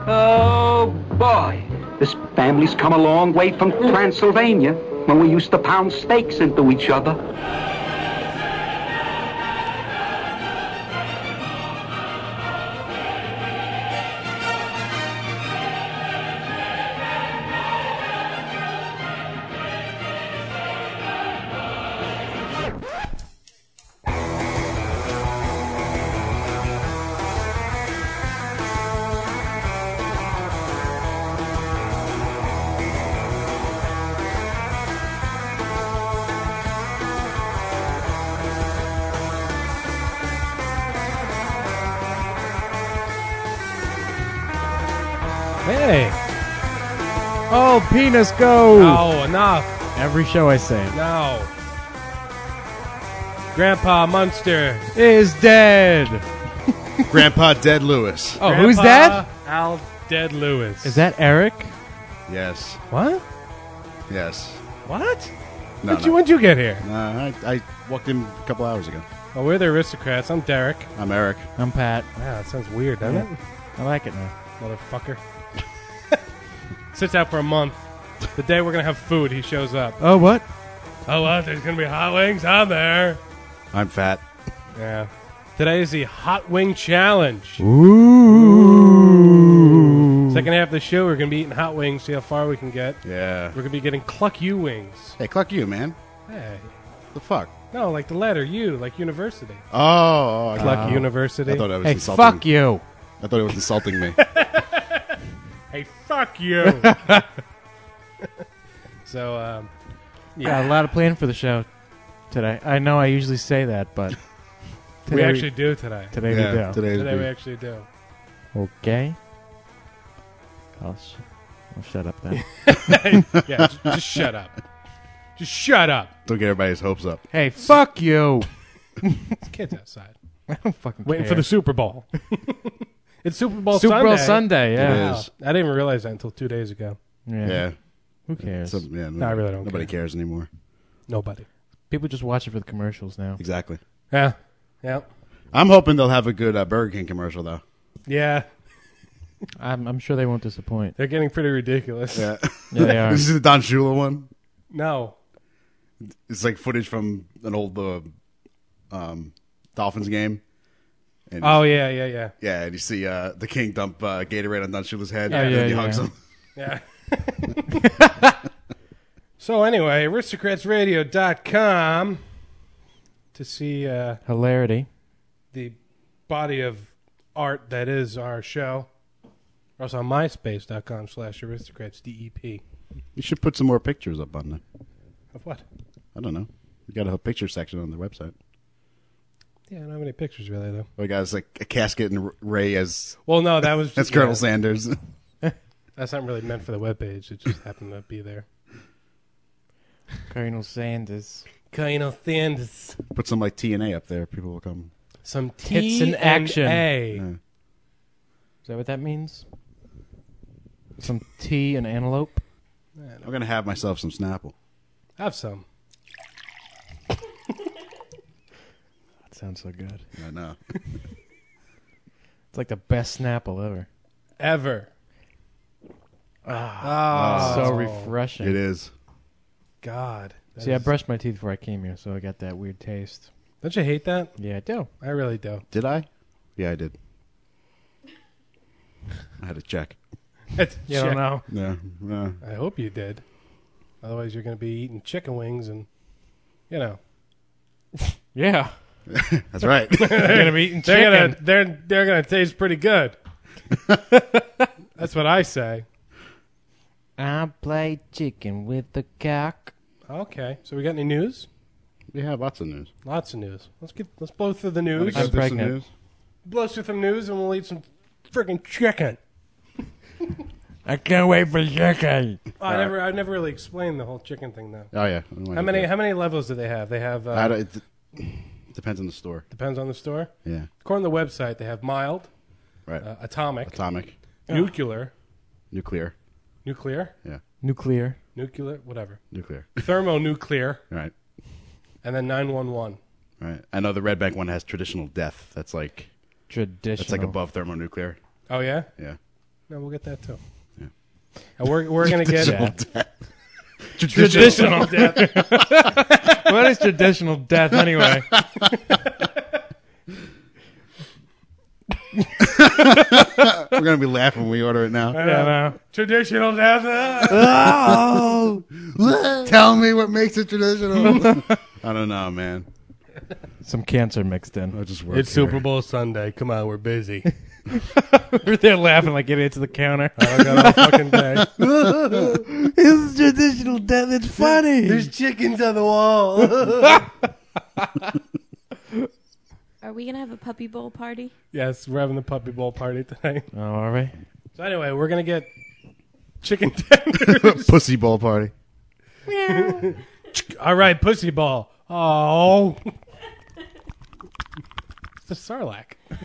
Oh, boy. This family's come a long way from Transylvania, when we used to pound steaks into each other. Hey. Oh, penis, go! No, enough. Every show I say it. No. Grandpa Munster. Is dead. Grandpa Dead Lewis. Oh, who's that? Al Dead Lewis. Is that Eric? Yes. What? Yes. What? No, When'd you get here? I walked in a couple hours ago. Oh, we're the aristocrats. I'm Derek. I'm Eric. I'm Pat. Yeah, that sounds weird, doesn't it? I like it now. Motherfucker. Sits out for a month. The day we're going to have food, he shows up. Oh, what? Oh, what? There's going to be hot wings on there. I'm fat. Yeah. Today is the Hot Wing Challenge. Ooh. Second half of the show, we're going to be eating hot wings, see how far we can get. Yeah. We're going to be getting Cluck You wings. Hey, cluck you, man. Hey. The fuck? No, like the letter U, like university. Oh. Cluck University. I thought I was Hey, insulting. fuck you. I thought it was insulting me. Hey, fuck you. So, Got a lot of plan for the show today. I know I usually say that, but we actually do today. today Yeah, we do. Today we actually do. Okay. I'll shut up then. Yeah, just shut up. Just shut up. Don't get everybody's hopes up. Hey, fuck you. There's kids outside. I don't fucking Waiting care. for the Super Bowl. It's Super Bowl Super Sunday. Bowl Sunday, yeah. It Wow. is. I didn't even realize that until 2 days ago. Yeah. Who cares? No, I really don't Nobody care. cares anymore. Nobody. People just watch it for the commercials now. Exactly. Yeah. Yeah. I'm hoping they'll have a good Burger King commercial, though. Yeah. I'm sure they won't disappoint. They're getting pretty ridiculous. Yeah. Yeah, they are. This is the Don Shula one. No. It's like footage from an old Dolphins game. And Oh, yeah. yeah, and you see the King dump Gatorade on Don Shula's head, Oh, and yeah, then he yeah. hugs him. Yeah. So anyway, aristocratsradio.com to see Hilarity. the body of art that is our show. We're also on myspace.com/aristocratsdep. You should put some more pictures up on there. Of what? I don't know. We got a whole picture section on the website. Yeah, I don't have any pictures really, though. We got like a casket and Ray as Well, no, that was as just, Colonel Sanders. That's not really meant for the webpage. It just happened to be there. Colonel Sanders. Colonel Sanders. Put some like TNA up there. People will come. Some Tits in action. T&A. Yeah. Is that what that means? Some tea and antelope? I'm gonna have myself some Snapple. Have some. That sounds so good. I know. It's like the best Snapple ever. Ever. So refreshing. It is. God. That See, I is- brushed my teeth before I came here, so I got that weird taste. Don't you hate that? Yeah, I do. I really do. Did I? Yeah, I did. I had to check. You don't know. Yeah. I hope you did. Otherwise, you're going to be eating chicken wings and, you know. Yeah. That's right. You're going to be eating They're chicken. they're gonna taste pretty good. That's what I say. I play chicken with the cock. Okay, so we got any news? We have lots of news. Lots of news. Let's blow through the news. I'm pregnant. Blow through some news, and we'll eat some freaking chicken. I can't wait for chicken. I never really explained the whole chicken thing though. Oh yeah. How many levels do they have? They have It depends on the store. depends on the store. Yeah. According to the website, they have mild, Right. atomic, Atomic. nuclear, Nuclear. nuclear, Yeah. Nuclear. whatever, Nuclear. thermonuclear, Right. and then 911. Right. I know the Red Bank one has traditional death. That's like Traditional. above thermonuclear. Oh yeah, Yeah. No, we'll get that too. Yeah. And we're gonna get Traditional death. What is traditional death anyway? We're gonna be laughing when we order it now. Yeah, traditional death. Oh, tell me what makes it traditional. I don't know, man. some cancer mixed in. I just work It's here. Super Bowl Sunday. Come on, we're busy. We're there laughing like idiots at the counter. I don't got all fucking day. It's traditional death. It's funny. There's chickens on the wall. Are we gonna have a puppy bowl party? Yes, we're having the puppy bowl party tonight. Oh, are we? So anyway, we're gonna get chicken tenders. Pussy ball party. All right, pussy ball. Oh, it's the Sarlacc.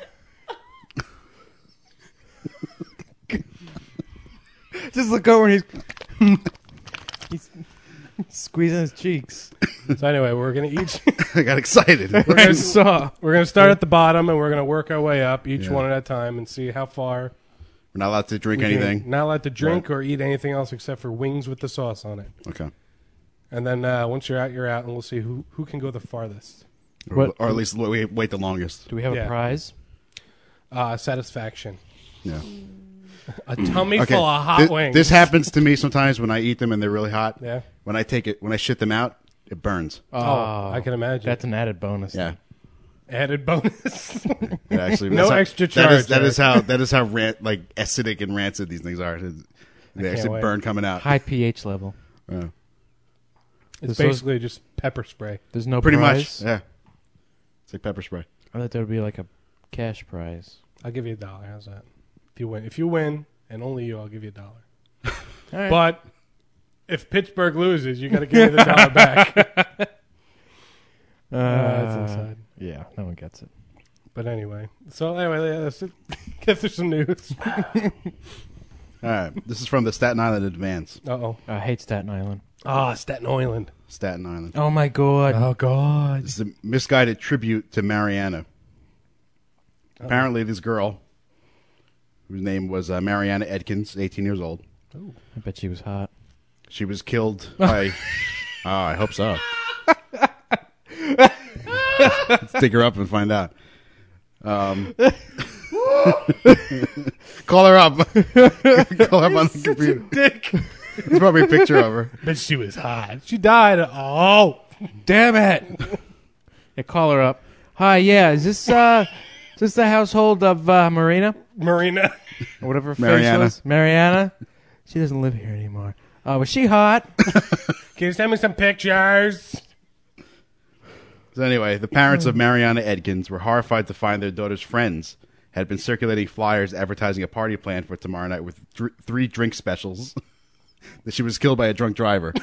Just look over and he's squeezing his cheeks. So anyway, we're gonna each I got excited. I saw. we're gonna start at the bottom and we're gonna work our way up, each Yeah. one at a time, and see how far. We're not allowed to drink we can- anything. Not allowed to drink or eat anything else except for wings with the sauce on it. Okay. And then once you're out, and we'll see who can go the farthest. What- Or at least wait the longest. Do we have Yeah. a prize? Satisfaction. Yeah. A tummy Okay. full of hot wings. This happens to me sometimes when I eat them and they're really hot. Yeah. When I shit them out, it burns. Oh, I can imagine. That's an added bonus. Yeah. Added bonus. Yeah, actually, No that's how- extra charge, That is Eric. how like acidic and rancid these things are. They actually wait. burn coming out. High pH level. Yeah. It's So- basically just pepper spray. There's no Pretty prize? much. Yeah. It's like pepper spray. I thought there would be like a cash prize. I'll give you $1. How's that? If you win, and only you, I'll give you $1. All right. But if Pittsburgh loses, you got to give me the $1 back. That's inside. Yeah, no one gets it. But anyway, let's get through some news. All right. This is from the Staten Island Advance. Uh-oh. I hate Staten Island. Staten Island. Staten Island. Oh my god. Oh, God. This is a misguided tribute to Mariana. Apparently, this girl, whose name was Mariana Edkins, 18 years old, I bet she was hot. she was killed by. Oh, I hope so. Let's dig her up and find out. Call her up. Call her up on the computer. Dick. There's probably a picture of her. But she was hot. She died. Oh, Damn it! Yeah, call her up. Hi, yeah, is this the household of Marina? Marina. Or whatever her Mariana. face was? Mariana? She doesn't live here anymore. Was she hot? Can you send me some pictures? So anyway, the parents of Mariana Edkins were horrified to find their daughter's friends had been circulating flyers advertising a party plan for tomorrow night with three drink specials. That she was killed by a drunk driver.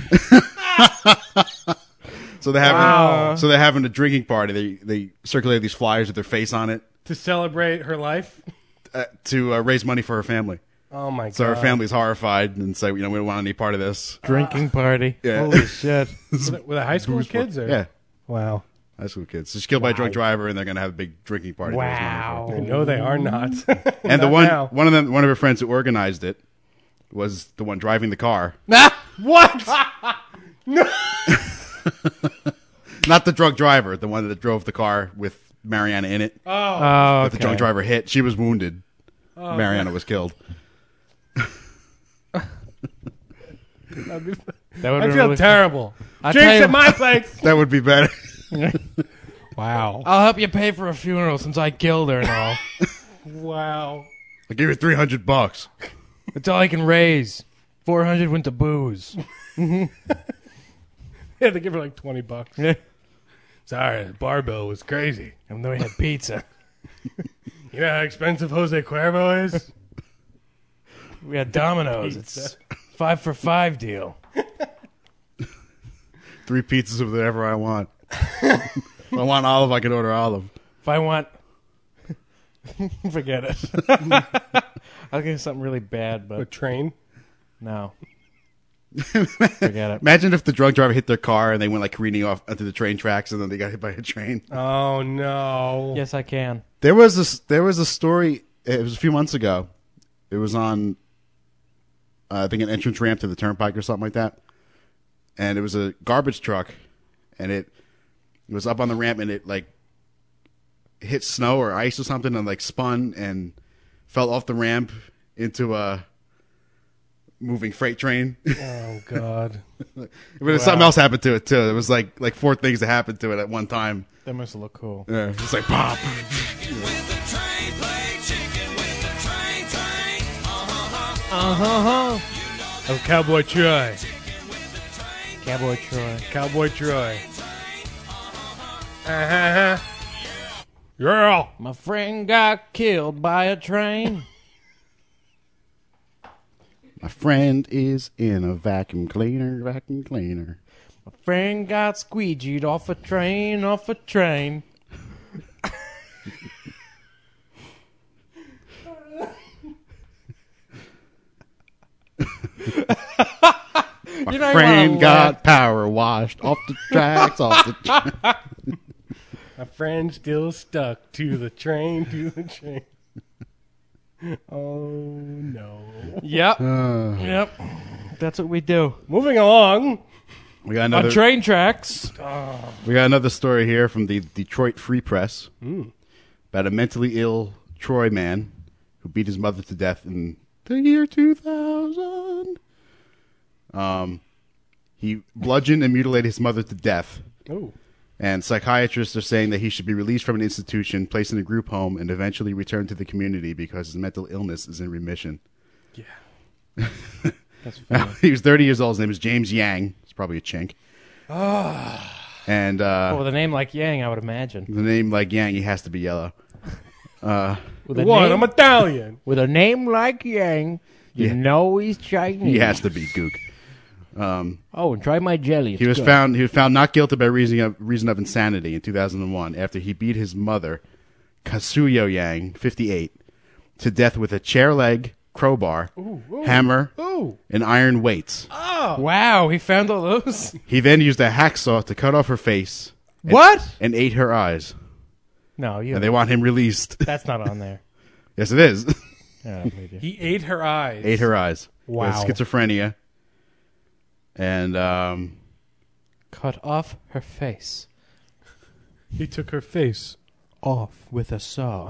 So they're having a drinking party. They circulate these flyers with their face on it To celebrate her life? to raise money for her family. Oh, my God. So her family's horrified and say, we don't want any part of this. Drinking party. Yeah. Holy shit. With the high school kids? Or? Yeah, Wow. high school kids. So she's killed by a drunk driver, and they're going to have a big drinking party. to raise money for her. No, they are not. And the Not one now. one of her friends who organized it was the one driving the car. What? Not the drunk driver, the one that drove the car with Mariana in it. Oh. That the drunk driver hit. She was wounded. Mariana was killed. That would I feel terrible. I'll Drinks tell you- at my place. That would be better. Wow. I'll help you pay for a funeral since I killed her and all. Wow. I'll give you $300. That's all I can raise. 400 went to booze. Yeah, they give her like $20. Yeah. Sorry, the bar bill was crazy. And then we had pizza. You know how expensive Jose Cuervo is? We had Domino's. It's 5 for $5 deal. 3 pizzas of whatever I want. If I want olive, I can order olive. If I want... Forget it. I'll get something really bad, A but train? no. Forget it. Imagine if the drunk driver hit their car and they went like careening off onto the train tracks and then they got hit by a train. Oh, no. Yes, I can. There was a story. It was a few months ago. It was on, I think, an entrance ramp to the turnpike or something like that. And it was a garbage truck, and it was up on the ramp, and it like hit snow or ice or something, and like spun and fell off the ramp into a moving freight train. Oh God! But something else happened to it too. It was like 4 things that happened to it at one time. That must look cool. Yeah, it's like pop. Oh, Cowboy Troy. Cowboy Troy. Cowboy Troy. Uh-huh. Yeah. My friend got killed by a train. My friend is in a vacuum cleaner. My friend got squeegeed off a train. My friend got power washed off the tracks, My friend still stuck to the train, Oh, no. Yep. Yep. That's what we do. Moving along. We got On another. train tracks. We got another story here from the Detroit Free Press about a mentally ill Troy man who beat his mother to death in the year 2000. He bludgeoned and mutilated his mother to death. Oh. And psychiatrists are saying that he should be released from an institution, placed in a group home, and eventually returned to the community because his mental illness is in remission. Yeah. That's funny. He was 30 years old. His name is James Yang. He's probably a chink. And Oh, with a name like Yang, I would imagine. the name like Yang, he has to be yellow. With a What? name, I'm Italian. with a name like Yang, you Yeah. know he's Chinese. He has to be gook. Oh, and try my jelly. It's He was good. found not guilty by reason of insanity in 2001 after he beat his mother, Kasuyo Yang, 58, to death with a chair leg, crowbar, hammer, and iron weights. Wow, he found all those? He then used a hacksaw to cut off her face What? and ate her eyes. No, And they want him released. that's not on there. Yes, it is. Yeah, maybe. He ate her eyes. Ate her eyes. Wow. He has schizophrenia. And Cut off her face. He took her face. Off with a saw.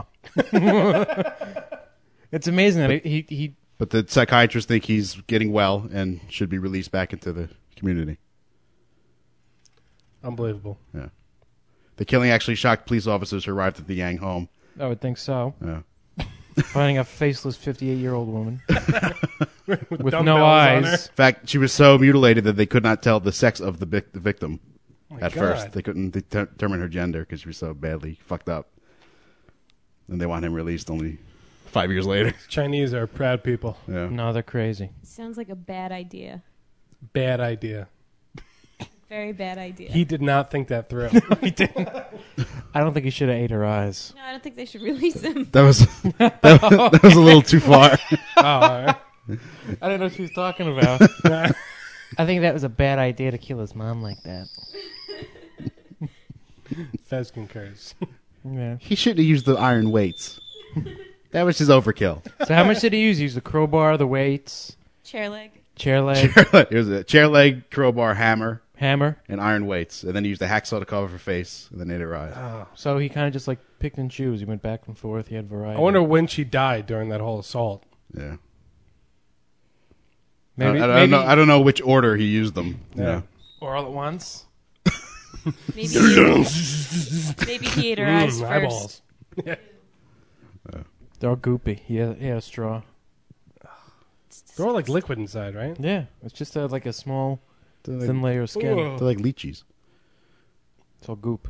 It's amazing that he but the psychiatrists think he's getting well and should be released back into the community. Unbelievable. Yeah. The killing actually shocked police officers who arrived at the Yang home. I would think so. Yeah. Finding a faceless 58-year-old woman with dumbbells no on her. eyes. In fact, she was so mutilated that they could not tell the sex of the victim at God. first. They couldn't determine her gender because she was so badly fucked up. And they want him released only 5 years later. Chinese are proud people. Yeah. No, they're crazy. Sounds like a bad idea. Bad idea. Very bad idea. He did not think that through. I don't think he should have ate her eyes. No, I don't think they should release him. That was that was a little too far. Oh, all right. I don't know what she was talking about. I think that was a bad idea to kill his mom like that. Fez concurs. Yeah. He shouldn't have used the iron weights. That was his overkill. So how much did he use? He used the crowbar, the weights, Chair leg. chair leg, It was a chair leg, crowbar, hammer, hammer. and iron weights. And then he used a hacksaw to cover her face, and then ate her eyes. So he kind of just like picked and chose. He went back and forth. He had variety. I wonder when she died during that whole assault. Yeah. Maybe, I don't know which order he used them. Yeah. or all at once. Maybe he ate her eyes first. Eyeballs. They're all goopy. He had a straw. They're all like liquid inside, right? Yeah, it's just like a small They're thin like, layer of skin. Ugh. they're like lychees. It's all goop.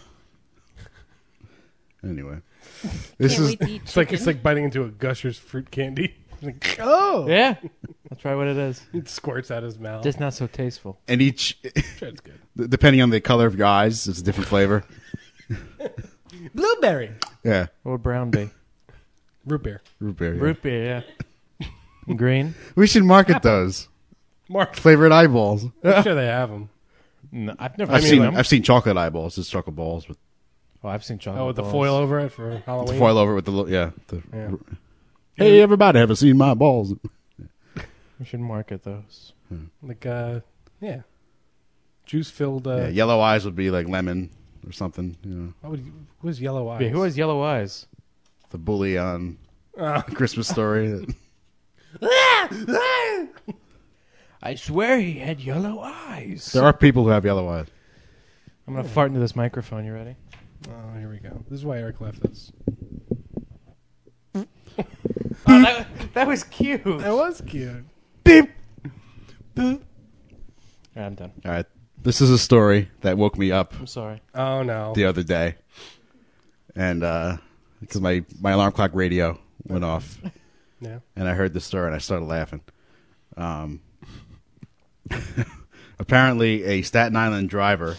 Anyway. This Can't is wait to eat It's like chicken. biting into a Gushers fruit candy. Like, Oh, yeah. That's right. What it is. it squirts out his mouth. Just not so tasteful. and each That's good. depending on the color of your eyes, it's a different flavor. Blueberry. Yeah. What would brown be? Root beer. Root beer. Yeah. Root beer. Yeah. And green. We should market those. Mark. Flavored eyeballs. I'm sure they have them. No, I've never I've seen seen them. I've seen chocolate eyeballs. It's chocolate balls with Oh, I've seen chocolate. Oh, with the balls. foil over it for Halloween. the foil over with the Yeah. Hey, everybody, have you seen my balls? We should market those. Like, yeah. Juice-filled... Yeah, yellow eyes would be like lemon or something. You know, who has yellow eyes? Yeah, who has yellow eyes? the bully on Oh. Christmas Story. I swear he had yellow eyes. There are people who have yellow eyes. I'm going to fart into this microphone. You ready? Oh, here we go. This is why Eric left us. That was cute. That was cute. Beep. Boop. I'm done. All right. This is a story that woke me up I'm sorry. Oh, no. the other day. And because my alarm clock radio went off. Yeah. And I heard this story and I started laughing. Apparently, a Staten Island driver,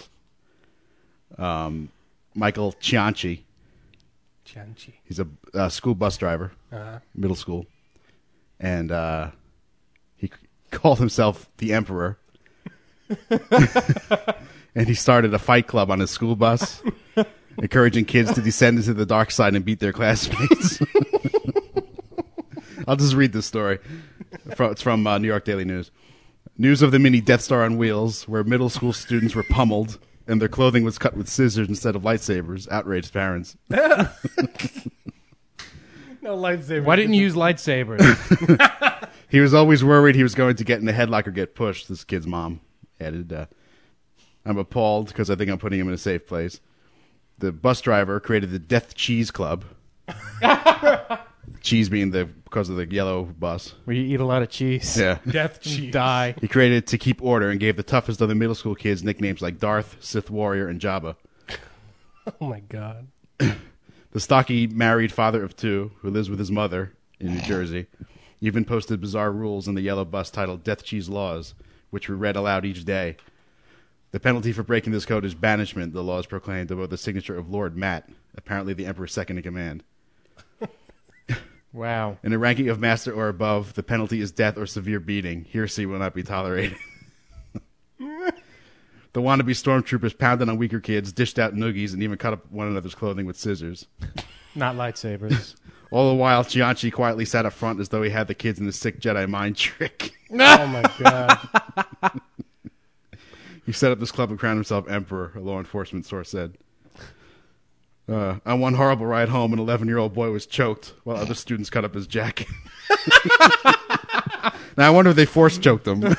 Michael Cianci, he's a school bus driver, middle school, and he called himself the Emperor. And he started a fight club on his school bus, encouraging kids to descend into the dark side and beat their classmates. I'll just read this story. It's from New York Daily News. News of the mini Death Star on wheels, where middle school students were pummeled and their clothing was cut with scissors instead of lightsabers, outraged parents. No lightsaber. Why didn't you use lightsabers? He was always worried he was going to get in a headlock or get pushed, this kid's mom added. I'm appalled because I think I'm putting him in a safe place. The bus driver created the Death Cheese Club. Cheese being because of the yellow bus. Where you eat a lot of cheese. Yeah. Death cheese. Die. He created it to keep order and gave the toughest of the middle school kids nicknames like Darth, Sith Warrior, and Jabba. Oh, my God. The stocky married father of two, who lives with his mother in New Jersey, even posted bizarre rules in the yellow bus titled Death Cheese Laws, which were read aloud each day. The penalty for breaking this code is banishment, the laws proclaimed, above the signature of Lord Matt, apparently the Emperor's second in command. Wow. In a ranking of master or above, the penalty is death or severe beating. Heresy will not be tolerated. The wannabe stormtroopers pounded on weaker kids, dished out noogies, and even cut up one another's clothing with scissors. Not lightsabers. All the while, Cianci quietly sat up front as though he had the kids in the sick Jedi mind trick. Oh, my God. He set up this club and crowned himself emperor, a law enforcement source said. On one horrible ride home, an 11-year-old boy was choked while other students cut up his jacket. Now, I wonder if they force choked him.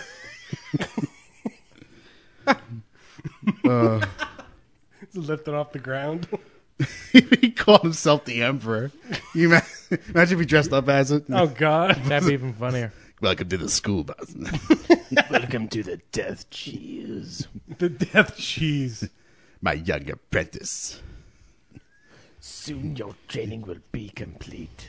Lifted off the ground. He called himself the emperor. You imagine if he dressed up as it. Oh, God. That'd be even funnier. Welcome to the school bus. Welcome to the Death Cheese. The death cheese. My young apprentice. Soon your training will be complete.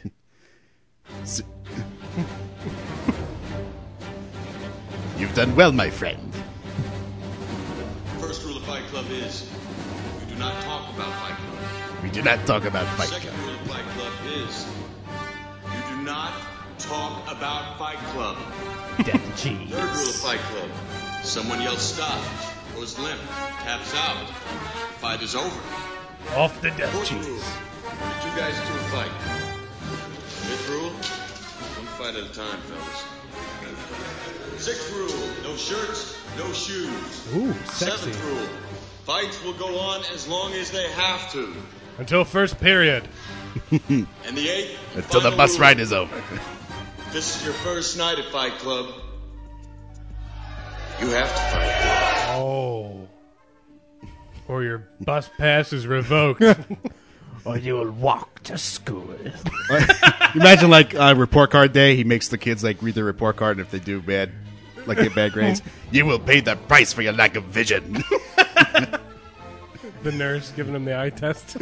You've done well, my friend. First rule of Fight Club is we do not talk about Fight Club. We do not talk about Fight Second Club. rule of Fight Club is you do not talk about Fight Club. Death Cheese. Third rule of Fight Club, someone yells stop, goes limp, taps out, fight is over. Off the death Fourth cheese. rule, the two guys into a fight. Fifth rule, one fight at a time, fellas. Sixth rule, no shirts, no shoes. Ooh, sexy. Seventh rule, fights will go on as long as they have to. Until first period. And the eighth, Until the final bus rule, ride is over. if this is your first night at Fight Club, you have to fight. Oh. Or your bus pass is revoked. Or you'll walk to school. Imagine like report card day. He makes the kids like read their report card, and if they do bad, like get bad grades, you will pay the price for your lack of vision. The nurse giving him the eye test.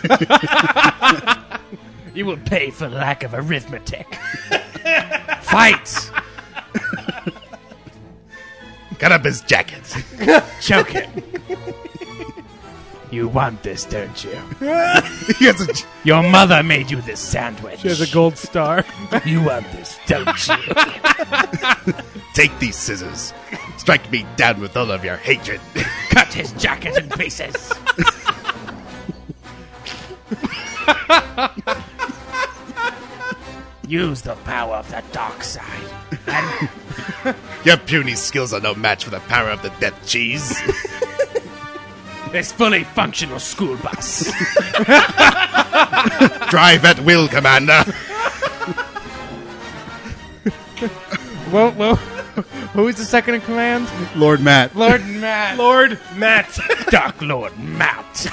You will pay for lack of arithmetic. Fight! Cut up his jacket. Choke him. You want this, don't you? He has a, Your mother made you this sandwich. She has a gold star. You want this, don't you? take these scissors. Strike me down with all of your hatred. Cut his jacket in pieces. use the power of the dark side. Your puny skills are no match for the power of the death cheese. This fully functional school bus. Drive at will, Commander. Well, who is the second in command? Lord Matt. Lord Matt. Lord Matt. Dark Lord Matt.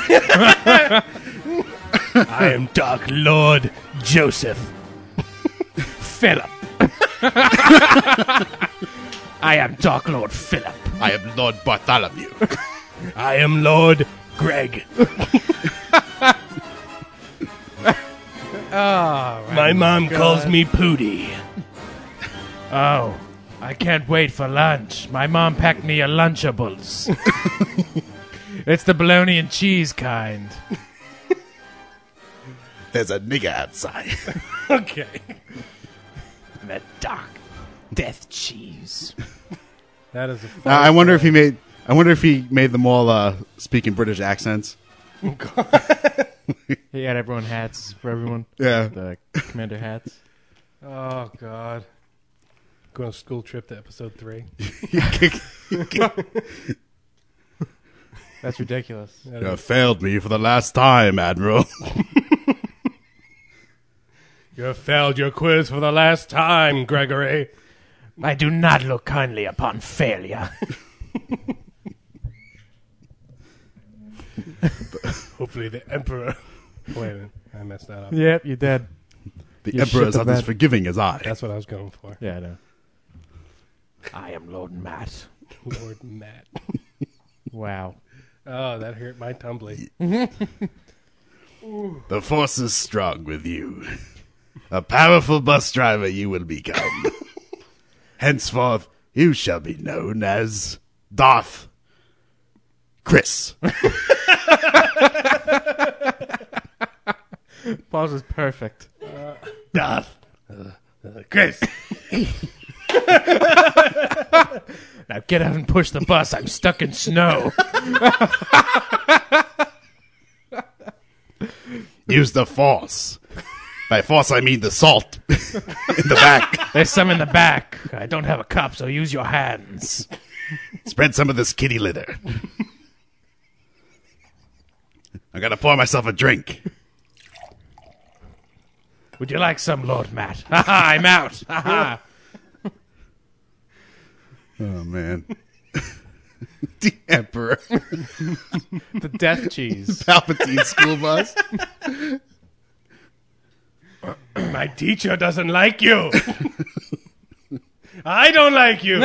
I am Dark Lord Joseph. Philip. I am Dark Lord Philip. I am Lord Bartholomew. I am Lord Greg. My mom calls me Pootie. Oh, I can't wait for lunch. My mom packed me a Lunchables. It's the bologna and cheese kind. There's a nigger outside. Okay. The dark death cheese. That is a fun I wonder if story. I wonder if he made them all speak in British accents. He had everyone hats for everyone. Yeah. The commander hats. Oh, God. Go on a school trip to episode 3. That's ridiculous. That You have is- failed me for the last time, Admiral. You have failed your quiz for the last time, Gregory. I do not look kindly upon failure. Hopefully the Emperor... Wait a minute. I messed that up. Yep, you did. The You Emperor shit is the not as bed. forgiving as I. That's what I was going for. Yeah, I know. I am Lord Matt. Lord Matt. Wow. Oh, that hurt my tumbly. The force is strong with you. A powerful bus driver you will become. Henceforth, you shall be known as Darth Chris. Pause is perfect. Darth. Chris. Now get out and push the bus. I'm stuck in snow. Use the force. By force, I mean the salt in the back. There's some in the back. I don't have a cup, so use your hands. Spread some of this kitty litter. I gotta pour myself a drink. Would you like some, Lord Matt? Ha ha, I'm out. Ha ha. Oh, man. The Emperor. The death cheese. Palpatine school bus. My teacher doesn't like you. I don't like you.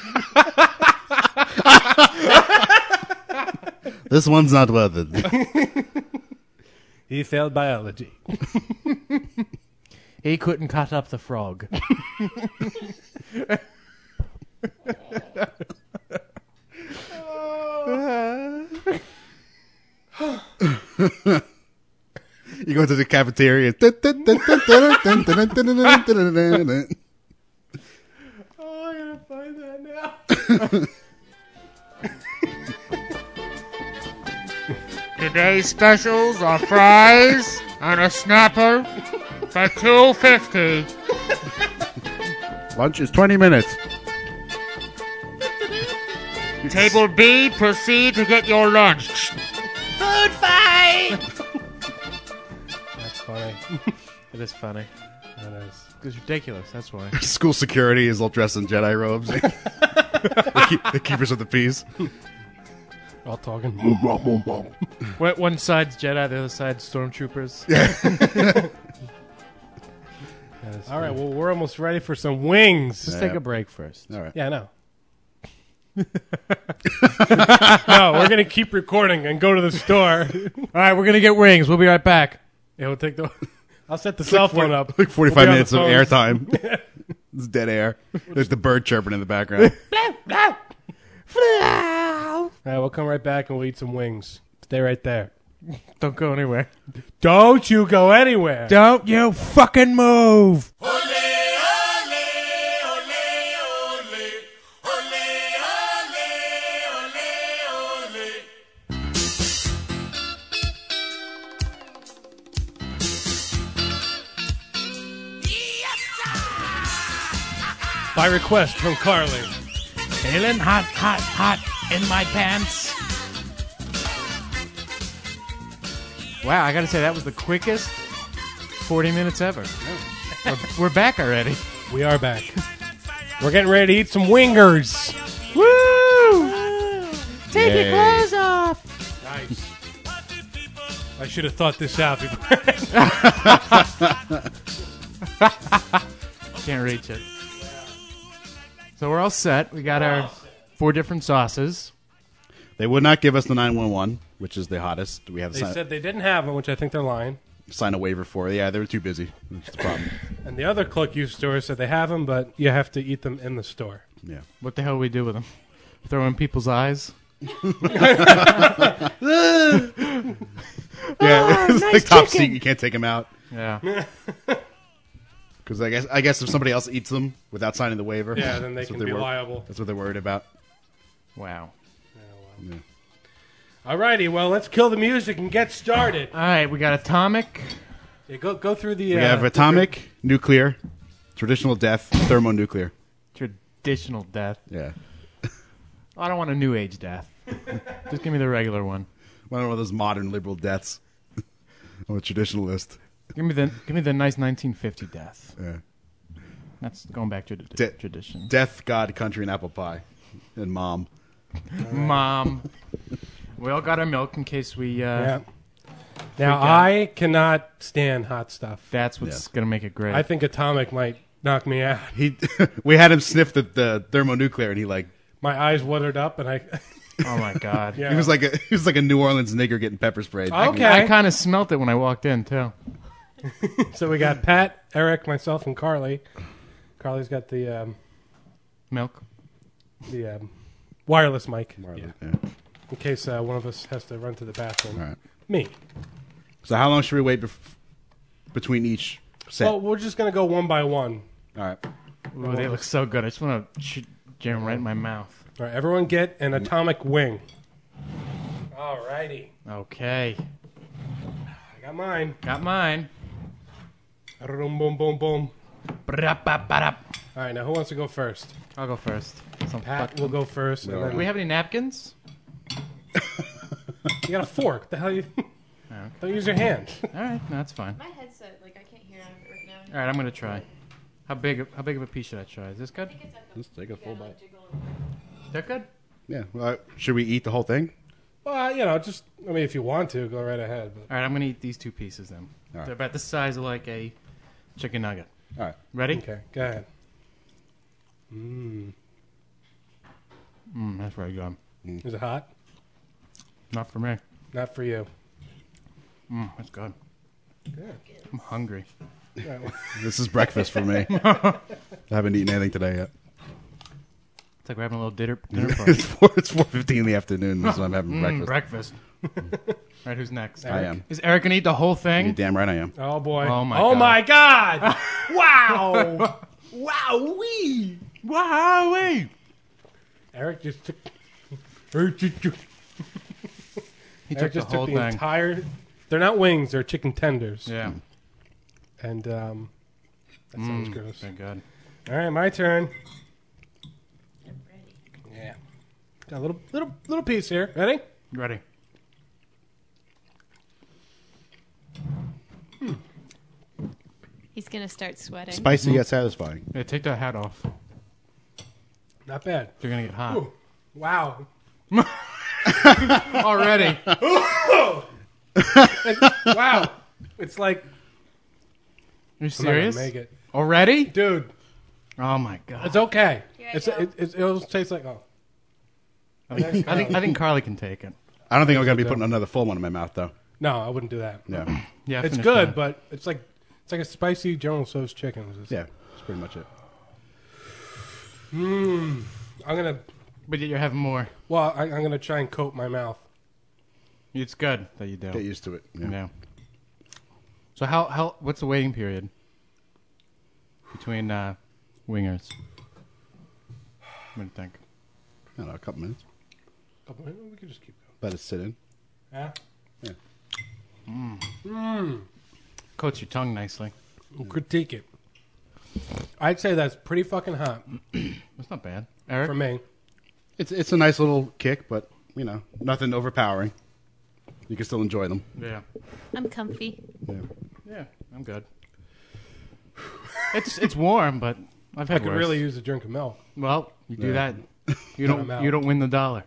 This one's not worth it. He failed biology. He couldn't cut up the frog. You go to the cafeteria. Oh, I gotta find that now. Today's specials are fries and a snapper for $2.50. Lunch is 20 minutes. Table B, proceed to get your lunch. That's funny. It is funny. That is. It's ridiculous, that's why. School security is all dressed in Jedi robes. The keepers of the peace. All talking. One side's Jedi, the other side's stormtroopers. All right, well, we're almost ready for some wings. Just take a break first. All right. Yeah, I know. No, we're going to keep recording and go to the store. All right, we're going to get wings. We'll be right back. Yeah, we'll take the... I'll set the cell phone up. Like 45 We'll be on minutes the of phones. airtime. It's dead air. There's the bird chirping in the background. All right, we'll come right back and we'll eat some wings. Stay right there. Don't go anywhere. Don't you go anywhere. Don't you fucking move! By request from Carly. Feeling hot, hot, hot in my pants. Wow, I gotta say, that was the quickest 40 minutes ever. We're back already. We are back. We're getting ready to eat some wingers. Woo! Take your Yay. clothes off. Nice. I should have thought this out before. Can't reach it. So we're all set. We got our 4 different sauces. They would not give us the 911, which is the hottest. We have to They sign, said they didn't have them, which I think they're lying. sign a waiver for. Yeah, they were too busy. That's the problem. And the other Cloak U store said they have them, but you have to eat them in the store. Yeah. What the hell do we do with them? Throw in people's eyes? Yeah, it's like top secret. You can't take them out Yeah. because I guess if somebody else eats them without signing the waiver, Yeah, then they that's can what be they're liable. That's what they're worried about. Wow. Yeah. Alrighty, well, let's kill the music and get started. All right, we got Atomic. Yeah, go through the... We have atomic, nuclear, traditional death, thermonuclear. Traditional death. Yeah. I don't want a new age death. Just give me the regular one. One of those modern liberal deaths. I'm a traditionalist. Give me the nice 1950 death. Yeah. That's going back to De- tradition. Death, God, country, and apple pie. And mom. Mom. We all got our milk in case we. Yeah. Now, out. I cannot stand hot stuff. That's what's gonna make it great. I think Atomic might knock me out. We had him sniff the thermonuclear, and he like My eyes watered up, and I... Oh my god. Yeah. he was like a New Orleans nigger getting pepper sprayed. Okay. I kind of smelt it when I walked in too. So we got Pat, Eric, myself, and Carly. Carly's got the Milk. wireless mic. Yeah. In case one of us has to run to the bathroom. All right. Me. So how long should we wait between each set? Well, we're just going to go one by one. All right. Ooh, they look so good. I just want to jam 'em right in my mouth. All right, everyone get an atomic wing. All righty. Okay. I got mine. Got mine. Boom, boom, boom, boom. Ba-da-ba-ba-da. All right, now who wants to go first? I'll go first. Pat will go first. And Do then we have any napkins? you got a fork. The hell you... Don't use your hand. All right, no, that's fine. My headset, like, I can't hear it right now. All right, I'm gonna try. How big of a piece should I try? Is this good? Let's take a full bite. Is that good? Yeah. Well, should we eat the whole thing? Well, just... I mean, if you want to, go right ahead. But... All right, I'm gonna eat these 2 pieces then. All right. They're about the size of like a chicken nugget. All right. Ready? Okay, go ahead. That's very good. Is it hot? Not for me. Not for you. That's good. Good. I'm hungry. This is breakfast for me. I haven't eaten anything today yet. It's like we're having a little dinner party. It's 4:15 in the afternoon. That's when I'm having breakfast. Breakfast. Right, who's next? I am. Is Eric gonna eat the whole thing? You're damn right I am. Oh, boy. Oh, my Oh, God. my God. Wow. Wow-wee. Wowee! Eric just took... He Eric took the just whole took the thing. entire... They're not wings. They're chicken tenders. Yeah. And, that sounds gross. Thank God. All right, my turn. Yeah. Got a little piece here. Ready? Ready? He's gonna start sweating. Spicy yet satisfying. Yeah, take that hat off. Not bad. You're gonna get hot. Ooh. Wow. Already. Wow. It's like... Are you I'm not gonna serious? make it. Already? Dude, Oh my God. it's okay. Here I It's go. it'll taste like... Oh. I think Carly can take it. I don't think I'm gonna be putting another full one in my mouth though. No, I wouldn't do that. Yeah. Yeah, It's finish good, that. but it's like a spicy General Tso's chicken. It's just- Yeah. That's pretty much it. I'm gonna... But yet you're having more. Well, I'm gonna try and coat my mouth. It's good that you do. Get used to it. Yeah. Yeah. So how what's the waiting period between wingers? What do you think? I don't know, a couple minutes. We can just keep going. Let it sit in. Yeah. Coats your tongue nicely. We'll critique it. I'd say that's pretty fucking hot That's not bad. Eric? for me. It's a nice little kick, but, you know, nothing overpowering. You can still enjoy them. Yeah. I'm comfy. Yeah, I'm good. It's warm, but I've I had could worse. really use a drink of milk. Well, you do Yeah. that. You I'm out. don't win the dollar.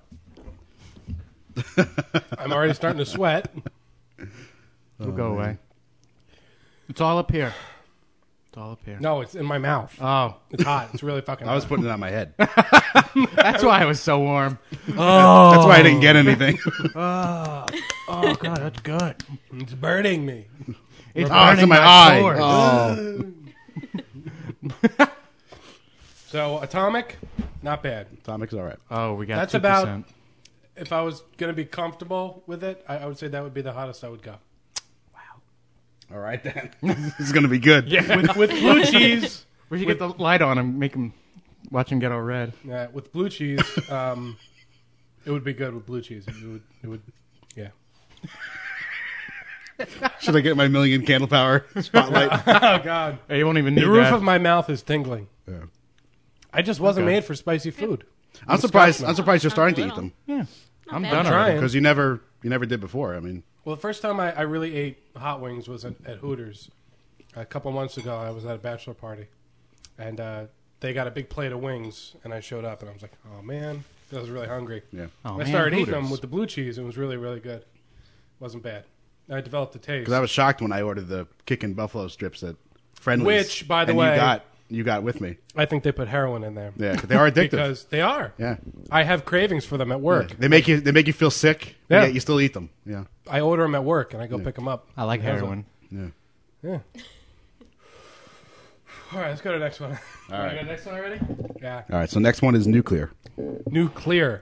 I'm already starting to sweat. It'll go away. It's all up here. It's all up here. No, it's in my mouth. Oh, It's hot. It's really fucking hot. I was putting it on my head. that's why it was so warm. That's why I didn't get anything. Oh God, that's good. It's burning me. It's Oh, it's in my eye. Oh. So, Atomic, not bad. Atomic's all right. Oh, we got That's 2%. about- If I was going to be comfortable with it, I would say that would be the hottest I would go. All right, then. This is going to be good. Yeah. With blue cheese. We should get the light on and make him watch him get all red. With blue cheese, it would be good with blue cheese. It would yeah. Should I get my million candle power spotlight? Oh, God. Hey, you won't even need The roof that. of my mouth is tingling. Yeah. I just wasn't Okay. made for spicy food. I'm surprised. Scotch I'm surprised you're starting to eat Little. them Yeah, I'm bad. done Trying. already. because you never did before. I mean, Well, the first time I really ate hot wings was at Hooters. A couple months ago, I was at a bachelor party, and they got a big plate of wings, and I showed up, and I was like, oh, man, I was really hungry. yeah. Oh, I man, started eating Hooters. them with the blue cheese. It was really, really good. Wasn't bad. I developed the taste. Because I was shocked when I ordered the kickin' buffalo strips at Friendly's, Which, by the and way- you got with me. I think they put heroin in there. Yeah, 'cause they are addictive. Because they are. Yeah, I have cravings for them at work. they make you feel sick. Yeah. Yet you still eat them. Yeah, I order them at work, and I go pick them up. I like heroin. yeah. Yeah. All right, let's go to the next one. All right, next one already? Yeah. all right. So next one is nuclear. Nuclear.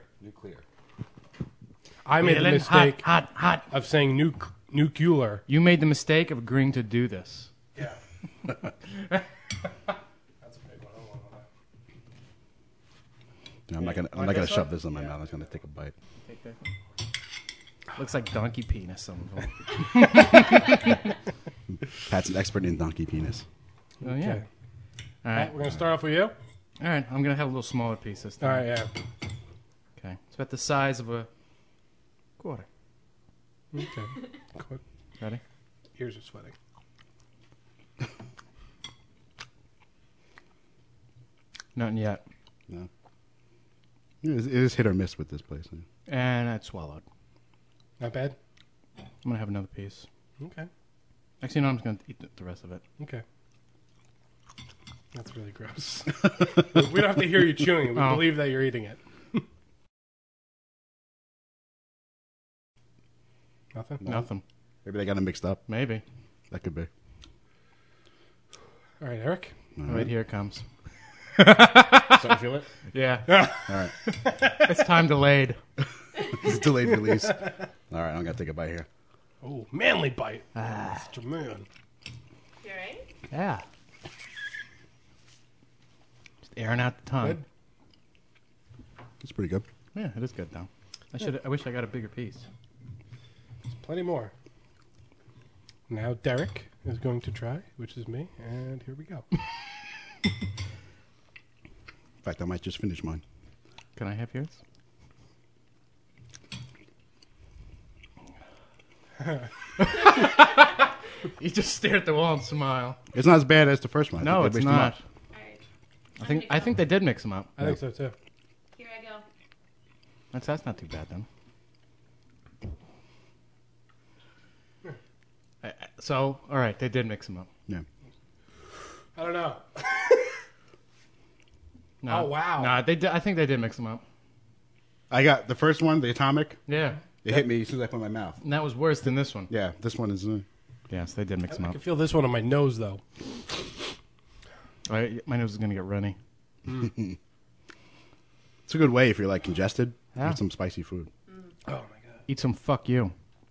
I made the Feeling mistake hot. of saying nuclear. You made the mistake of agreeing to do this. Yeah. That's a big one. I don't want that. Yeah, I'm not gonna Want this shove one? this in my mouth. I'm just gonna take a bite. Looks like donkey penis. Some of them. Pat's an expert in donkey penis. Oh yeah. Okay. All All right. right, we're going to start off with you. All right. I'm gonna have a little smaller piece this All time. right, yeah. Okay. It's about the size of a quarter. Okay. Quick. Ready? Ears are sweating. Nothing yet. No. It is hit or miss with this place. And that's swallowed. Not bad? I'm gonna have another piece. Okay. Actually, no. I'm just gonna eat the rest of it. Okay. That's really gross. We don't have to hear you chewing it. We Oh. believe that you're eating it. Nothing? Nothing. Maybe they got them mixed up. Maybe. That could be. All right, Eric. Oh, wait, here it comes. So you feel it? Yeah. All right. It's time delayed. It's delayed release. All right, I'm gonna take a bite here. Oh, manly bite. Mr. Man. You alright? Yeah. Just airing out the tongue. Good. It's pretty good. Yeah, it is good though. I wish I got a bigger piece. Plenty more. Now Derek is going to try, which is me, and here we go. In fact, I might just finish mine. Can I have yours? You just stare at the wall and smile. It's not as bad as the first one. I No, think it's they mixed them not. up. Alright. I think they did mix them up. I think so too. Here I go. That's not too bad then. So, all right, they did mix them up. Yeah. I don't know. No, Oh, wow. No, they did, I think they did mix them up. I got the first one, the atomic. Yeah, It hit me as soon as I put it in my mouth. and that was worse than this one. Yeah, this one is. Yes, they did mix them I up. can feel this one on my nose, though. My nose is gonna get runny. It's a good way if you're like congested. Yeah. Eat some spicy food. Oh, my God. Eat some fuck you.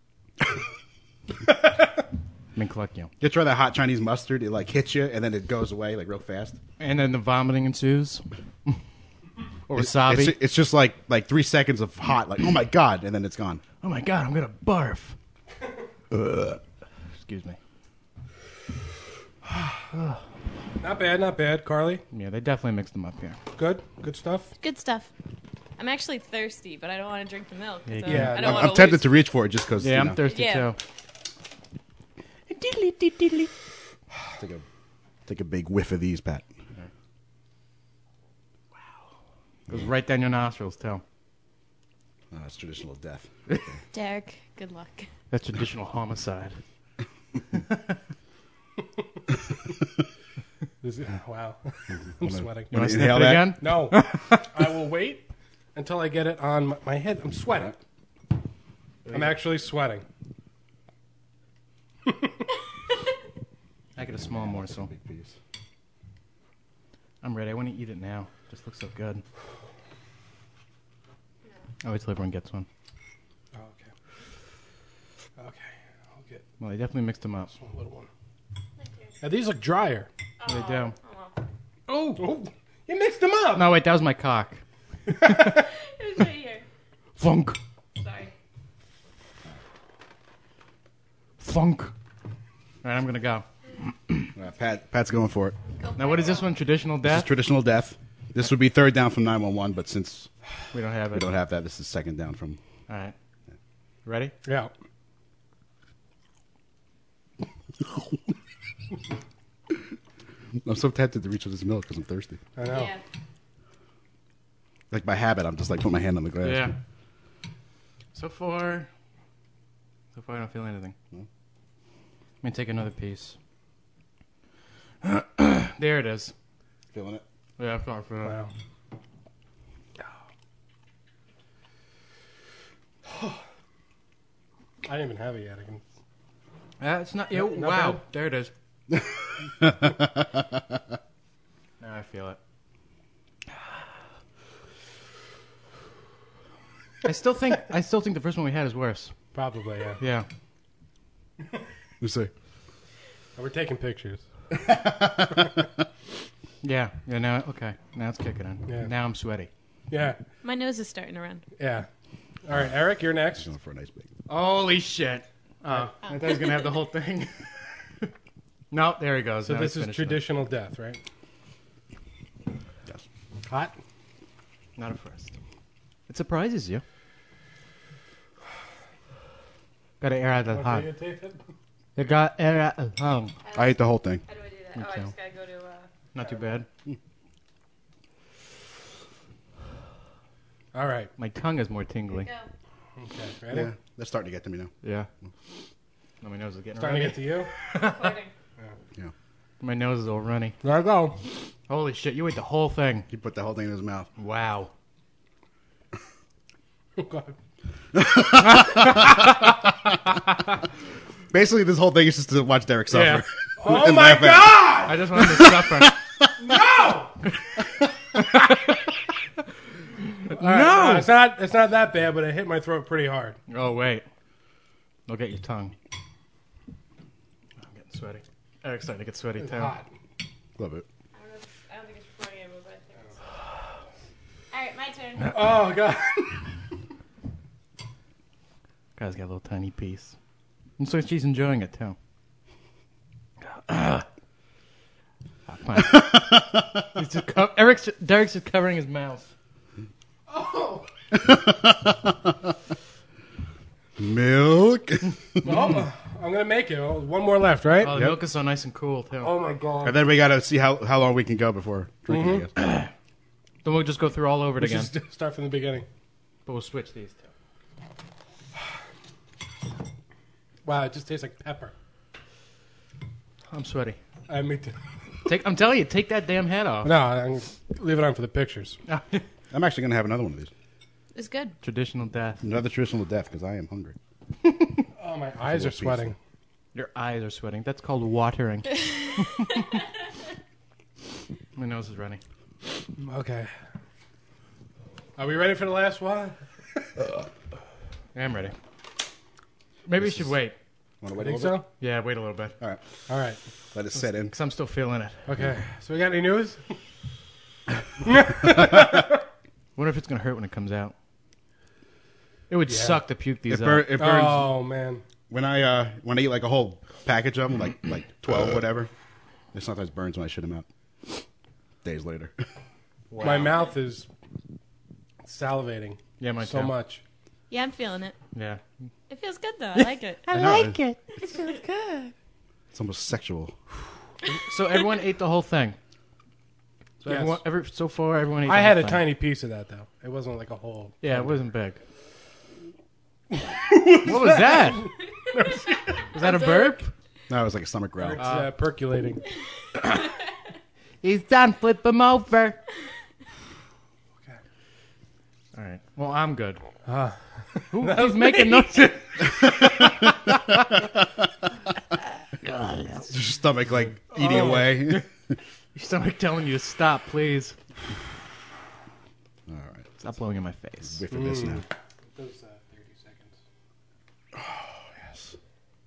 Collect you. You try that hot Chinese mustard. It like hits you and then it goes away like real fast. And then the vomiting ensues. Or wasabi. It's just like 3 seconds of hot, like oh my god, and then it's gone. Oh my god, I'm gonna barf. Excuse me. Not bad, not bad. Carly, Yeah, they definitely mixed them up here. good stuff. Good stuff. I'm actually thirsty, but I don't want to drink the milk. Yeah, So yeah. I don't I'm want tempted to reach for it just because. Yeah, I'm thirsty Yeah. too. Take a big whiff of these, Pat. Goes right down your nostrils too. Oh, that's traditional death. Derek, good luck. That's traditional homicide. Wow. I'm sweating. You want to inhale sniff it that? again? No. I will wait until I get it on my head. I'm sweating. I'm actually sweating. I get a small morsel. Big piece. I'm ready. I want to eat it now. Just looks so good. Oh, wait till everyone gets one. Oh, okay. Okay. I'll get Well, they definitely mixed them up. one little one. Now, these look drier. They do. Oh, you mixed them up. No, wait, that was my cock. It was right here. Funk. Sorry. Funk. All right, I'm going to go. Pat's going for it. Now, what is this one? Traditional This is death? traditional death. This would be third down from 911, but since We don't have it. we don't have that, this is second down from. All right. Ready? Yeah. I'm so tempted to reach for this milk because I'm thirsty. I know. Yeah. Like by habit, I'm just like put my hand on the glass. Yeah. So far, I don't feel anything. Let me take another piece. There it is. Feeling it. Yeah, I'm sorry for that. Wow. I didn't even have it yet. I can... It's not. Yeah, Nope, not wow, bad. there it is. Now I feel it. I still think the first one we had is worse. Probably, yeah. Yeah. You see. We're taking pictures. Yeah. Now okay. Now it's kicking in. Yeah. Now I'm sweaty. Yeah. My nose is starting to run. Yeah. All right, Eric, you're next. Going for a nice big. Holy shit! I thought he was gonna have the whole thing. No, there he goes. So Now this he's is finished it. traditional death, right? Yes. Hot? Not a first. It surprises you. Got to air out the Want hot. to taste it? You got air out the tongue. I ate the whole thing. How do I do that? Me Oh, I too. just gotta go to. Not too bad. All right. My tongue is more tingly. Go. Okay. Ready? Yeah, that's starting to get to me now. Yeah. No, my nose is getting Starting to runny. get to you. Recording. Yeah. My nose is all runny. There I go. Holy shit! You ate the whole thing. He put the whole thing in his mouth. Wow. Oh, God. Basically, this whole thing is just to watch Derek suffer. Yeah. Oh, And my laugh at it. God! I just wanted to suffer. No! It's not that bad, but it hit my throat pretty hard. Oh wait. Look at your tongue. I'm getting sweaty. Eric's starting to get sweaty It's too. hot. Love it. I don't think it's recording anymore, but I think it's... Alright, my turn. Oh, God. Guy's got a little tiny piece. And so she's enjoying it too. He's just Derek's just covering his mouth. Milk. Oh, I'm going to make it. Oh, one more left, right? Oh, the milk is so nice and cool too. Oh, my God. And then we got to see how long we can go before drinking. I guess. Then we'll just go through all over it We again. should start from the beginning. But we'll switch these two. Wow, it just tastes like pepper. I'm sweaty. Me too. I'm telling you, take that damn head off. No, I'm leave it on for the pictures. I'm actually going to have another one of these. It's good. Traditional death. Another traditional death because I am hungry. Oh, my eyes are sweating. Your eyes are sweating. That's called watering. My nose is running. Okay. Are we ready for the last one? Yeah, I'm ready. Maybe we should wait. Want to I wait a think little so. Yeah, wait a little bit. bit? All right. All right. Let it set in. Because I'm still feeling it. Okay. So we got any news? Wonder if it's going to hurt when it comes out. It would Yeah. suck to puke these It, out. it burns. Oh man. When I eat like a whole package of them, like 12, whatever, It sometimes burns when I shit them out. Days later. My mouth is salivating. Yeah, mine so too. much. Yeah, I'm feeling it. Yeah. It feels good though. I like it. I like it. It feels good. It's almost sexual. So everyone ate the whole thing. So Yes. everyone ate. I the had whole a thing. tiny piece of that though. It wasn't like a whole. Yeah, it wasn't big. What was that? Was that a burp? No, it was like a stomach growl. It's percolating. He's done. Flip him over. Okay. All right. Well, I'm good. Who's making noises? Your stomach like eating away. Your stomach telling you to stop, please. All right. Stop blowing in my face. Wait for this now. Those 30 seconds. Yes.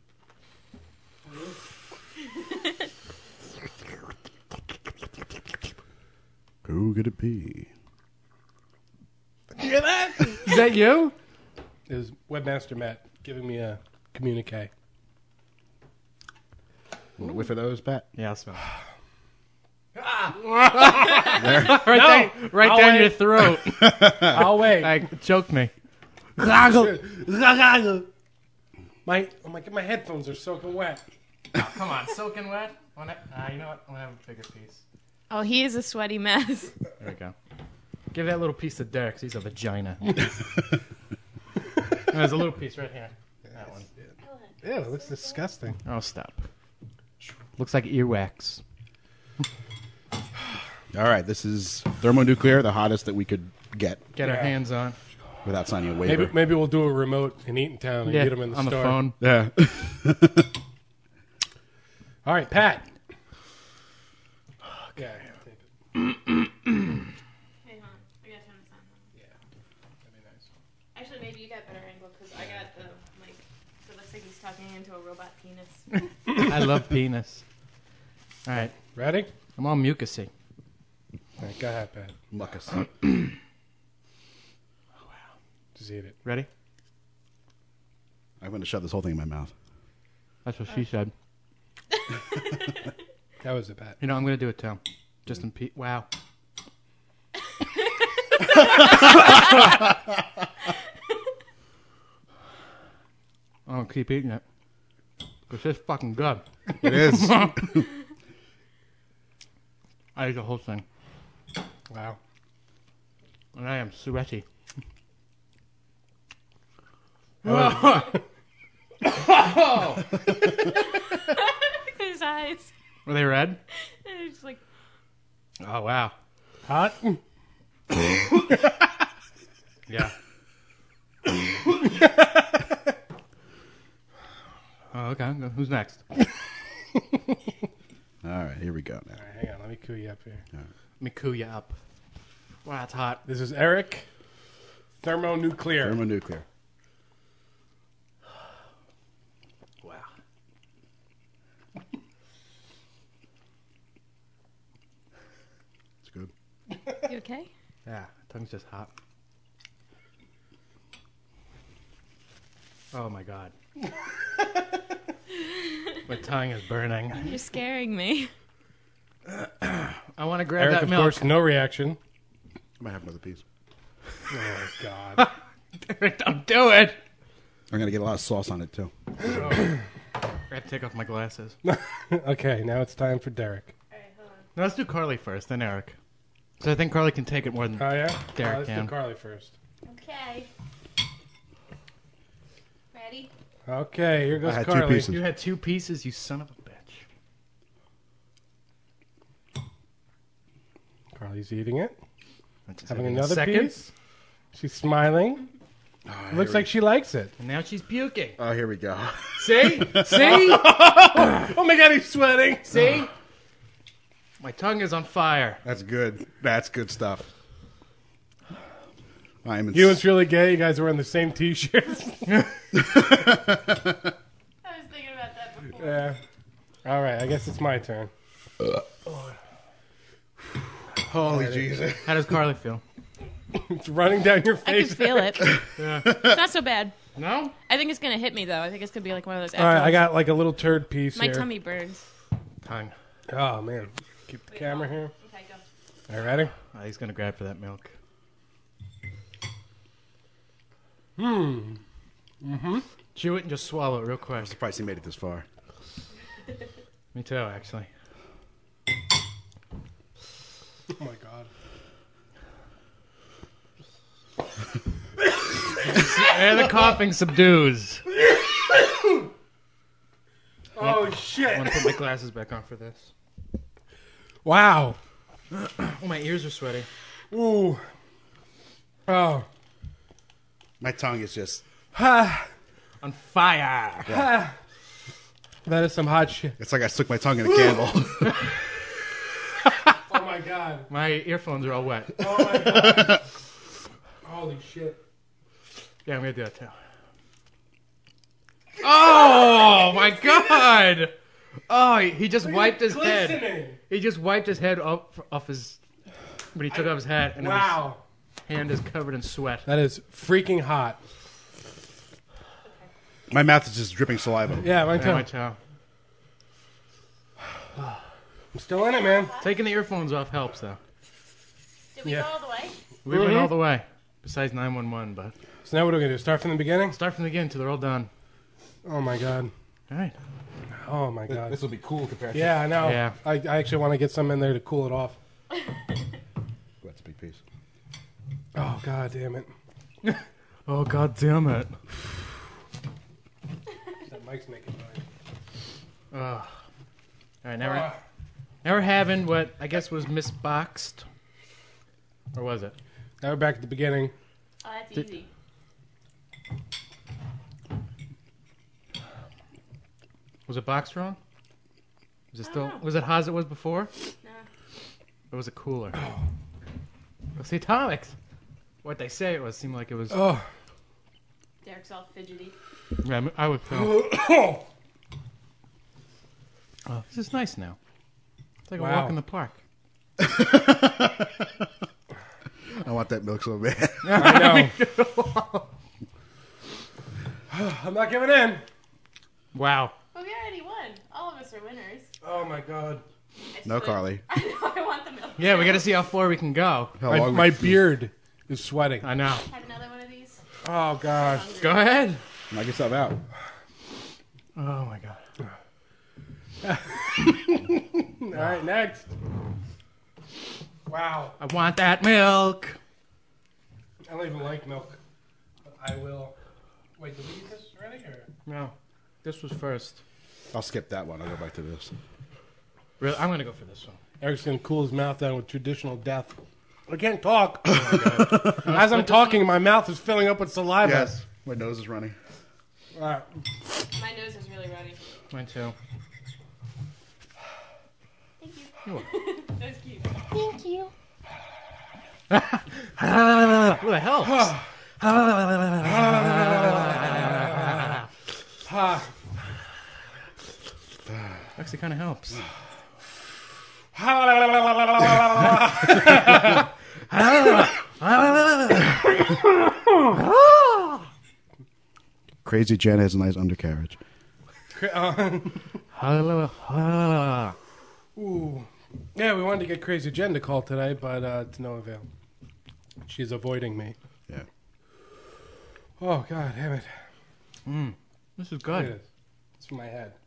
Who could it be? Hear that? Is that you? It was Webmaster Matt giving me a communique. Whiff of those, Pat? Yeah, I'll smell it. There. Right I'll down wait. your throat. I'll wait. Like, choked me. my headphones are soaking wet. Come on, soaking wet. You know what? I'm gonna have a bigger piece. Oh, he is a sweaty mess. There we go. Give that little piece to Derek, 'cause he's a vagina. There's a little piece right here. That one. Ew, it looks disgusting. Oh, stop. Looks like earwax. All right, this is thermonuclear, the hottest that we could get Get our Yeah. hands on. without signing a waiver. Maybe we'll do a remote in Eatontown and get them in the on store. the phone. Yeah. All right, Pat. Yeah. Hey, hon. I gotta turn this on. Yeah. That'd be nice. Actually, maybe you got better angle because I got the mic. So it looks like he's talking into a robot penis. I love penis. All right. Ready? I'm all mucusy. All right, go ahead, Pat. Muckus. Just eat it. Ready? I'm going to shove this whole thing in my mouth. That's what she said. That was it, Pat. You know, I'm going to do it too. Just in wow. I'm going to keep eating it. Because it's fucking good. It is. I ate the whole thing. Wow. And I am sweaty. His eyes. Were they red? And he's just like, Oh, wow. Hot? Yeah. Oh, okay. Who's next? All right, here we go now. All right, hang on. Let me coo you up here. Let me coo you up. Wow, it's hot. This is Eric. Thermonuclear. Thermonuclear. Wow. It's good. you okay? Yeah, tongue's just hot. Oh my god. My tongue is burning. You're scaring me. I want to grab Eric, that of milk. course, no reaction. I might have another piece. Oh, God. Don't do it. I'm going to get a lot of sauce on it, too. I have to take off my glasses. Okay, now it's time for Derek. All right, hold on. No, let's do Carly first, then Eric. So I think Carly can take it more than Oh, yeah? Derek Let's can. do Carly first. Okay. Ready? Okay, here goes I had two Carly. pieces. You had two pieces, you son of a bitch. Carly's eating it. That's Having taking a another second. piece. She's smiling. Looks like she likes it. And now she's puking. Oh, here we go. See? See? Oh, my God, he's sweating. See? My tongue is on fire. That's good. That's good stuff. I'm You and it's really gay. You guys are wearing the same T-shirts. I was thinking about that before. Yeah. All right, I guess it's my turn. Holy Jesus. How does Carly feel? It's running down your I can face. feel it. It's not so bad. No? I think it's gonna hit me though. I think it's gonna be like one of those. All right, I afterwards. got like a little turd piece My here. tummy burns. Tongue. Oh, man. Keep the camera here. Okay, go. All right, ready? Oh, he's gonna grab for that milk. Chew it and just swallow it real quick. Surprised he made it this far. Me too, actually. Oh, my God. And the coughing subdues. Oh, I shit. want to put my glasses back on for this. Wow. Oh, my ears are sweaty. Ooh. Oh. My tongue is just. Ha. On fire. Ha. That is some hot shit. It's like I stuck my tongue in a candle. Oh, my God. My earphones are all wet. Oh, my God. Holy shit. Yeah, I'm gonna do that too. Oh my God! Oh, he just wiped his head. Glistening. He just wiped his head off his when he took off his hat, and Wow. his hand is covered in sweat. That is freaking hot. My mouth is just dripping saliva. Yeah, mine Yeah, my too. toe. I'm still in it, man. Taking the earphones off helps, though. Did we Yeah. go all the way? We went all the way, besides 911. But So now what are we going to do? Start from the beginning? start from the beginning till they're all done. Oh, my God. All right. Oh, my God. This will be cool compared to. Yeah, I know. Yeah. I actually want to get some in there to cool it off. That's a big piece. Oh, God damn it. Oh God damn it! That mic's making noise. All right, now we're having what I guess was misboxed, or was it? Now we're back at the beginning. Oh, that's easy. Was it boxed wrong? Was it I still? don't know. Was it hot as it was before? No. Or was it cooler? Oh, see, Atomics. What they say it was seemed like it was. Oh. Derek's all fidgety. Yeah, I would feel. Oh. Oh, this is nice now. It's like a Wow. walk in the park. I want that milk so bad. I know. I'm not giving in. Wow. Well, we already won. All of us are winners. Oh, my God. I just No, want- Carly. I know. I want the milk. Yeah, we got to see how far we can go. How My, long? my beard is sweating. I know. Have another one of these. Oh, God. Hungry. Go ahead. Knock yourself out. Oh my God. All right, next. Wow. I want that milk. I don't even like milk. But I will. Wait, did we eat this already? Or? No, this was first. I'll skip that one. I'll go back to this. Really, I'm gonna go for this one. Eric's going to cool his mouth down with traditional death. I can't talk. As I'm talking, my mouth is filling up with saliva. Yes. My nose is running. All right. My nose is really runny. Mine too. Thank you. You're welcome. That was cute. Thank you. What the hell? Actually, kind of helps. Crazy Jen has a nice undercarriage. Ooh. Yeah, we wanted to get Crazy Jen to call today, but to no avail. She's avoiding me. Yeah. Oh, God damn it. This is Look at good. it. It's from my head.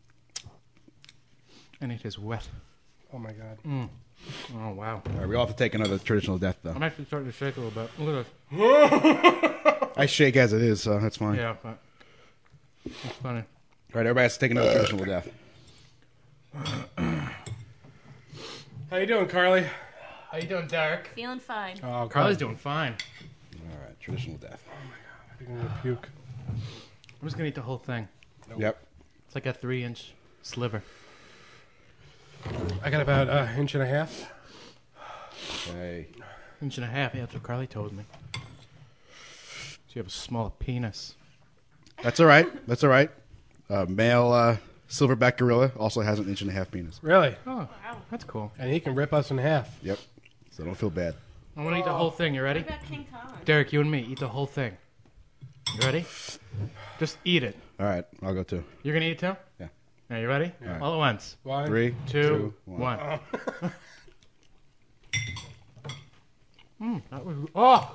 And it is wet. Oh, my God. Oh wow. All right, we all have to take another traditional death, though. I'm actually starting to shake a little bit. Look at I shake as it is, so that's fine. this. Yeah, but it's funny. All right, everybody has to take another traditional death. How you doing, Carly? How you doing, Derek? Feeling fine. Oh, Carly's doing fine. All right, traditional death. You're going to puke. I'm just gonna eat the whole thing. Yep. It's like a 3-inch sliver. I got about an inch and a half. Okay. 1.5 inches. Yeah, that's what Carly told me. So you have a small penis. That's all right. That's all right. Male silverback gorilla also has an 1.5 inch penis. Really? Oh, Wow. that's cool. And he can rip us in half. Yep. So don't feel bad. I want to eat the whole thing. You ready? What about King Kong? Derek, you and me, eat the whole thing. You ready? Just eat it. All right, I'll go too. You're gonna eat it too? Yeah. Are you ready? Yeah. All at once. 1, 3, 2, 1. 1. That was. Oh!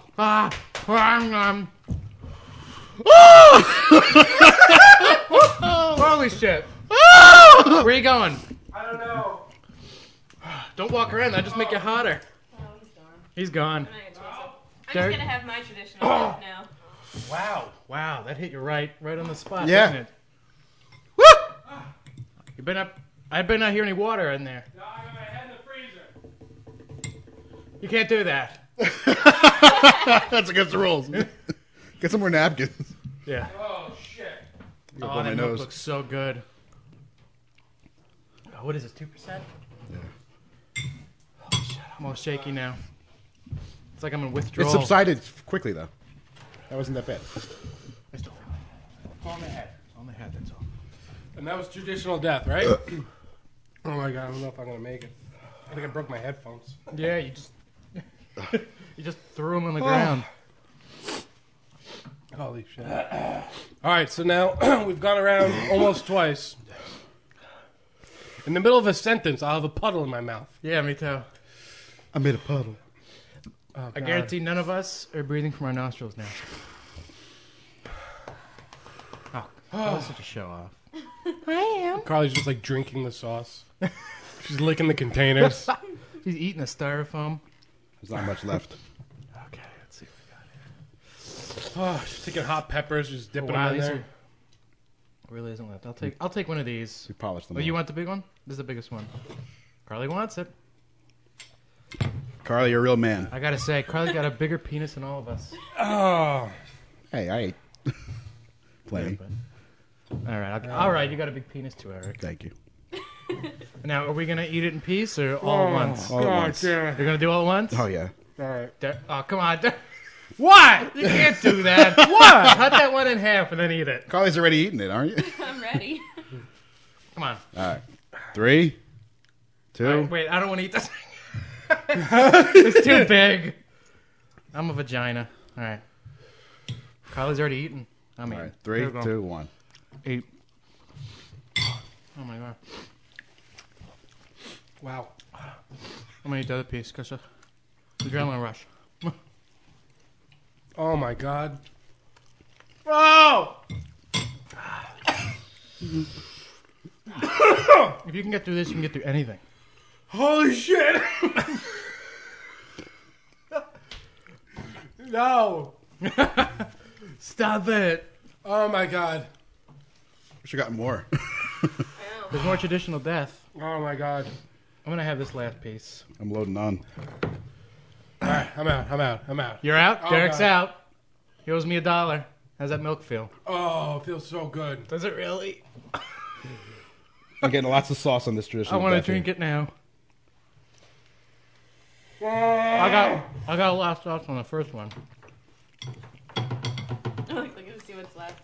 Holy shit! Where are you going? I don't know. Don't walk around. That'll just make you hotter. Oh, he's gone. He's gone. I'm not gonna chase him. I'm Derek? just gonna have my traditional death now. Wow, that hit you right on the spot, Yeah. didn't it? Woo! You better not. I better not hear any water in there. No, I got my head in the freezer. You can't do that. That's against the rules. Get some more napkins. Yeah. Oh, shit. Blow Oh, my that milk nose. looks so good. Oh, what is this? 2%? Yeah. Holy shit! I'm all shaky now. It's like I'm in withdrawal. It subsided quickly, though. That wasn't that bad. I still feel it. On the head. On the head. That's all. And that was traditional death, right? Oh my god, I don't know if I'm gonna make it. I think I broke my headphones. Yeah, you just you just threw them on the ground. Holy shit. Alright, so now we've gone around almost twice. In the middle of a sentence, I'll have a puddle in my mouth. Yeah, me too. I made a puddle. Oh, I God. guarantee none of us are breathing from our nostrils now. Oh, that was such a show off. Carly's just like drinking the sauce. She's licking the containers. She's eating a styrofoam. There's not much left. Okay, let's see what we got here. Oh, she's taking hot peppers, just dipping Wow, them in these there. are really isn't left. I'll take one of these. We polished them. Oh, you all. want the big one? This is the biggest one. Carly wants it. Carly, you're a real man. I gotta say, Carly's got a bigger penis than all of us. Oh. Hey, I ate. Plenty. All right, all right. You got a big penis too, Eric. Thank you. Now, are we gonna eat it in peace or all at once? All at once. You're gonna do all at once? Oh, yeah. Alright. Oh, come on. What? You can't do that. What? Cut that one in half and then eat it. Carly's already eating it, aren't you? I'm ready. Come on. All right. 3, 2. All right, wait, I don't want to eat this. It's too big. I'm a vagina. All right. Carly's already eaten. I'm All eating. right. 3, Here we go. 2, 1. Eat. Oh my god. Wow. I'm gonna eat the other piece because adrenaline rush. Oh my god. Oh! If you can get through this, you can get through anything. Holy shit! No! Stop it! Oh my god. Wish I got more. There's more traditional death. Oh my god. I'm gonna have this last piece. I'm loading on. Alright, I'm out. You're out? Oh, Derek's God. out. He owes me $1. How's that milk feel? Oh, it feels so good. Does it really? I'm getting lots of sauce on this I traditional. want to death drink here. it now. I got a lot of sauce on the first one. I'm looking to see what's left.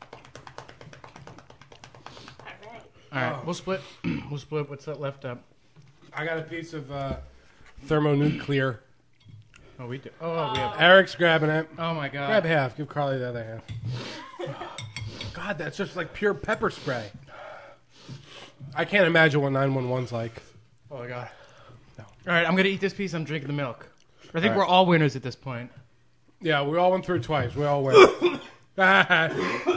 Alright. All right, we'll split. We'll split what's left up. I got a piece of thermonuclear. Oh, we do. Oh, we have. Eric's grabbing it. Oh my god. Grab half. Give Carly the other half. God, that's just like pure pepper spray. I can't imagine what 911's like. Oh my god. No. All right, I'm gonna eat this piece. I'm drinking the milk. I think All right. we're all winners at this point. Yeah, we all went through twice. We all went. Oh my god.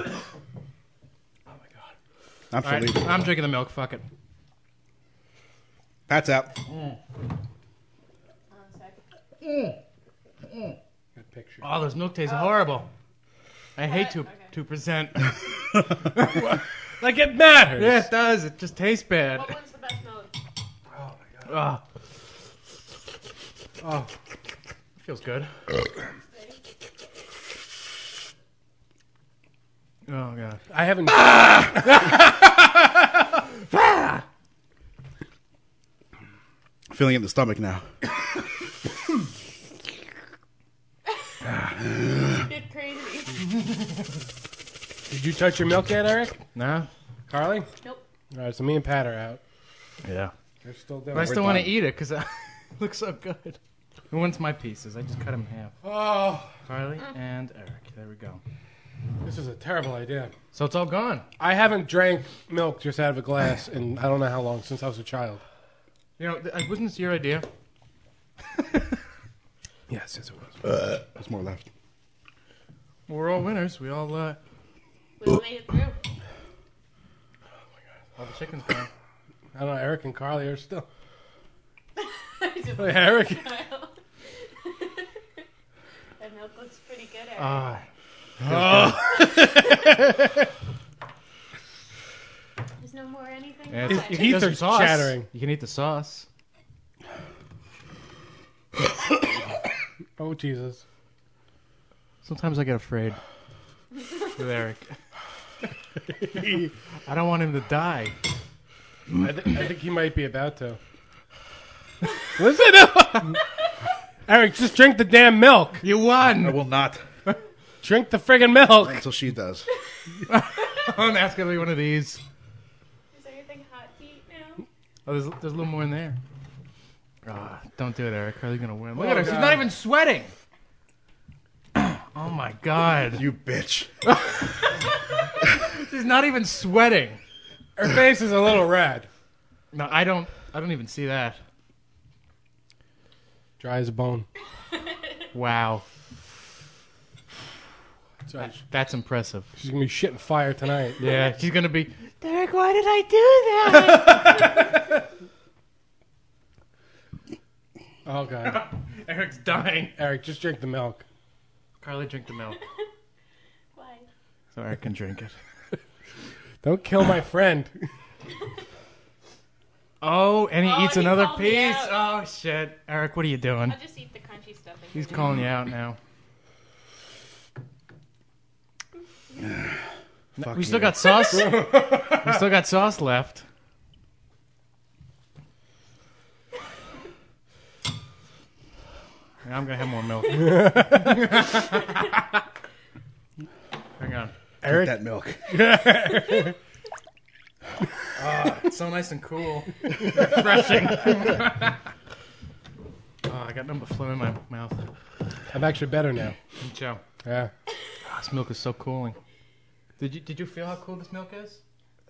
I'm All right, leaving. I'm drinking the milk. Fuck it. Pat's out. Good picture. Oh, this milk tastes horrible. I hate Okay. 2%. Like it matters. Yeah, it does. It just tastes bad. What one's the best milk? Oh my god. Oh. Oh. Feels good. Oh god. I haven't. Feeling it in the stomach now. Get crazy. Did you touch your milk yet, Eric? No? Carly? Nope. All right, so me and Pat are out. Yeah. They're still doing But I it. still want to done. eat it because it looks so good. Who wants my pieces? I just cut them in half. Oh, Carly and Eric. There we go. This is a terrible idea. So it's all gone. I haven't drank milk just out of a glass in I don't know how long, since I was a child. You know, wasn't this your idea? Yes, it was. There's more left. We're all winners. We all, We made it through. all the chicken's gone. I don't know, Eric and Carly are still... Just Wait, Eric? smile. That milk looks pretty good, Eric. There's no more anything? Yeah, His Okay. you can teeth eat some are sauce. chattering. You can eat the sauce. Oh, Jesus. Sometimes I get afraid with Eric. I don't want him to die. I think he might be about to. Listen! Eric, just drink the damn milk. You won. I will not. Drink the friggin' milk. Until she does. Oh, that's gonna be one of these. Is everything hot to eat now? Oh, there's a little more in there. Don't do it, Eric. Carly's gonna win. Look Oh, at her. She's God. not even sweating. Oh my God. You bitch. She's not even sweating. Her face is a little red. No, I don't even see that. Dry as a bone. Wow. Sorry, That's impressive. she's gonna be shitting fire tonight. Yeah, she's gonna be. Derek, why did I do that? Oh, God. Eric's dying. Eric, just drink the milk. Carly, drink the milk. Why? So Eric can drink it. Don't kill my friend. Oh, and he Oh, eats he another called me piece. out. Oh shit, Eric, what are you doing? I'll just eat the crunchy stuff. and He's give calling you out now. Fuck We still you. got sauce. We still got sauce left. Yeah, I'm gonna have more milk. Hang on. Drink that milk. It's so nice and cool. Refreshing. I got nothing but phlegm in my mouth. I'm actually better now. Joe. Yeah. This milk is so cooling. Did you feel how cool this milk is?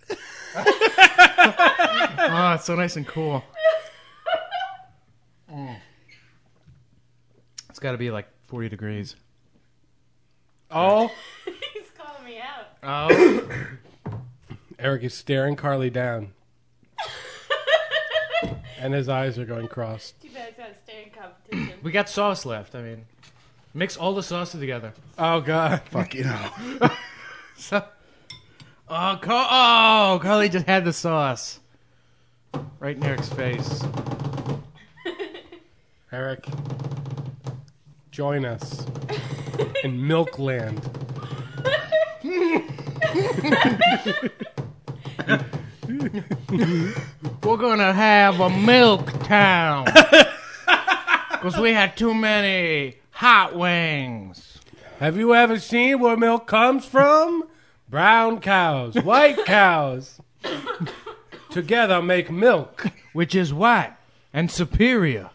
It's so nice and cool. It's got to be like 40 degrees. Oh, He's calling me out. Oh, Eric is staring Carly down. And his eyes are going cross. Too bad it's not a staring competition. we got sauce left. I mean, mix all the sauces together. Oh, God. Fuck you know. So, Carly just had the sauce right in Eric's face. Eric, join us in Milkland. We're gonna have a milk town because we had too many hot wings. Have you ever seen where milk comes from? Brown cows, white cows. Together make milk. Which is white and superior.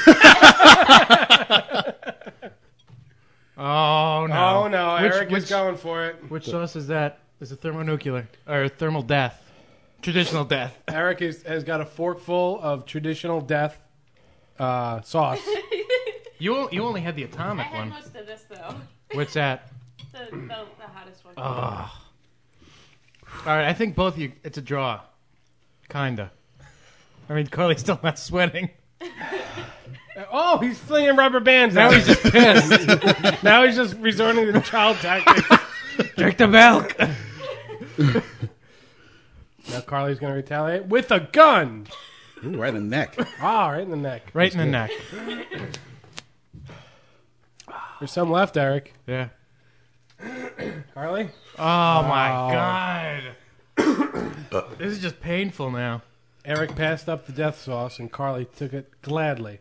Oh no! Oh, no. Which- Eric which- is going for it. Which sauce is that? Is it thermonuclear or thermal death? Traditional death. Eric has got a forkful of traditional death sauce. You only had the I atomic had one. most of this, though. What's that? The hottest one. All right, I think both of you. It's a draw. Kinda. I mean, Carly's still not sweating. Oh, he's flinging rubber bands Now out. he's just pissed. Now he's just resorting to child tactics. Drink the milk. Now Carly's going to retaliate with a gun. Ooh, right in the neck. Ah, right in the neck. Right in the neck. There's some left, Eric. Yeah. Carly? Oh my god. This is just painful now. Eric passed up the death sauce, and Carly took it gladly.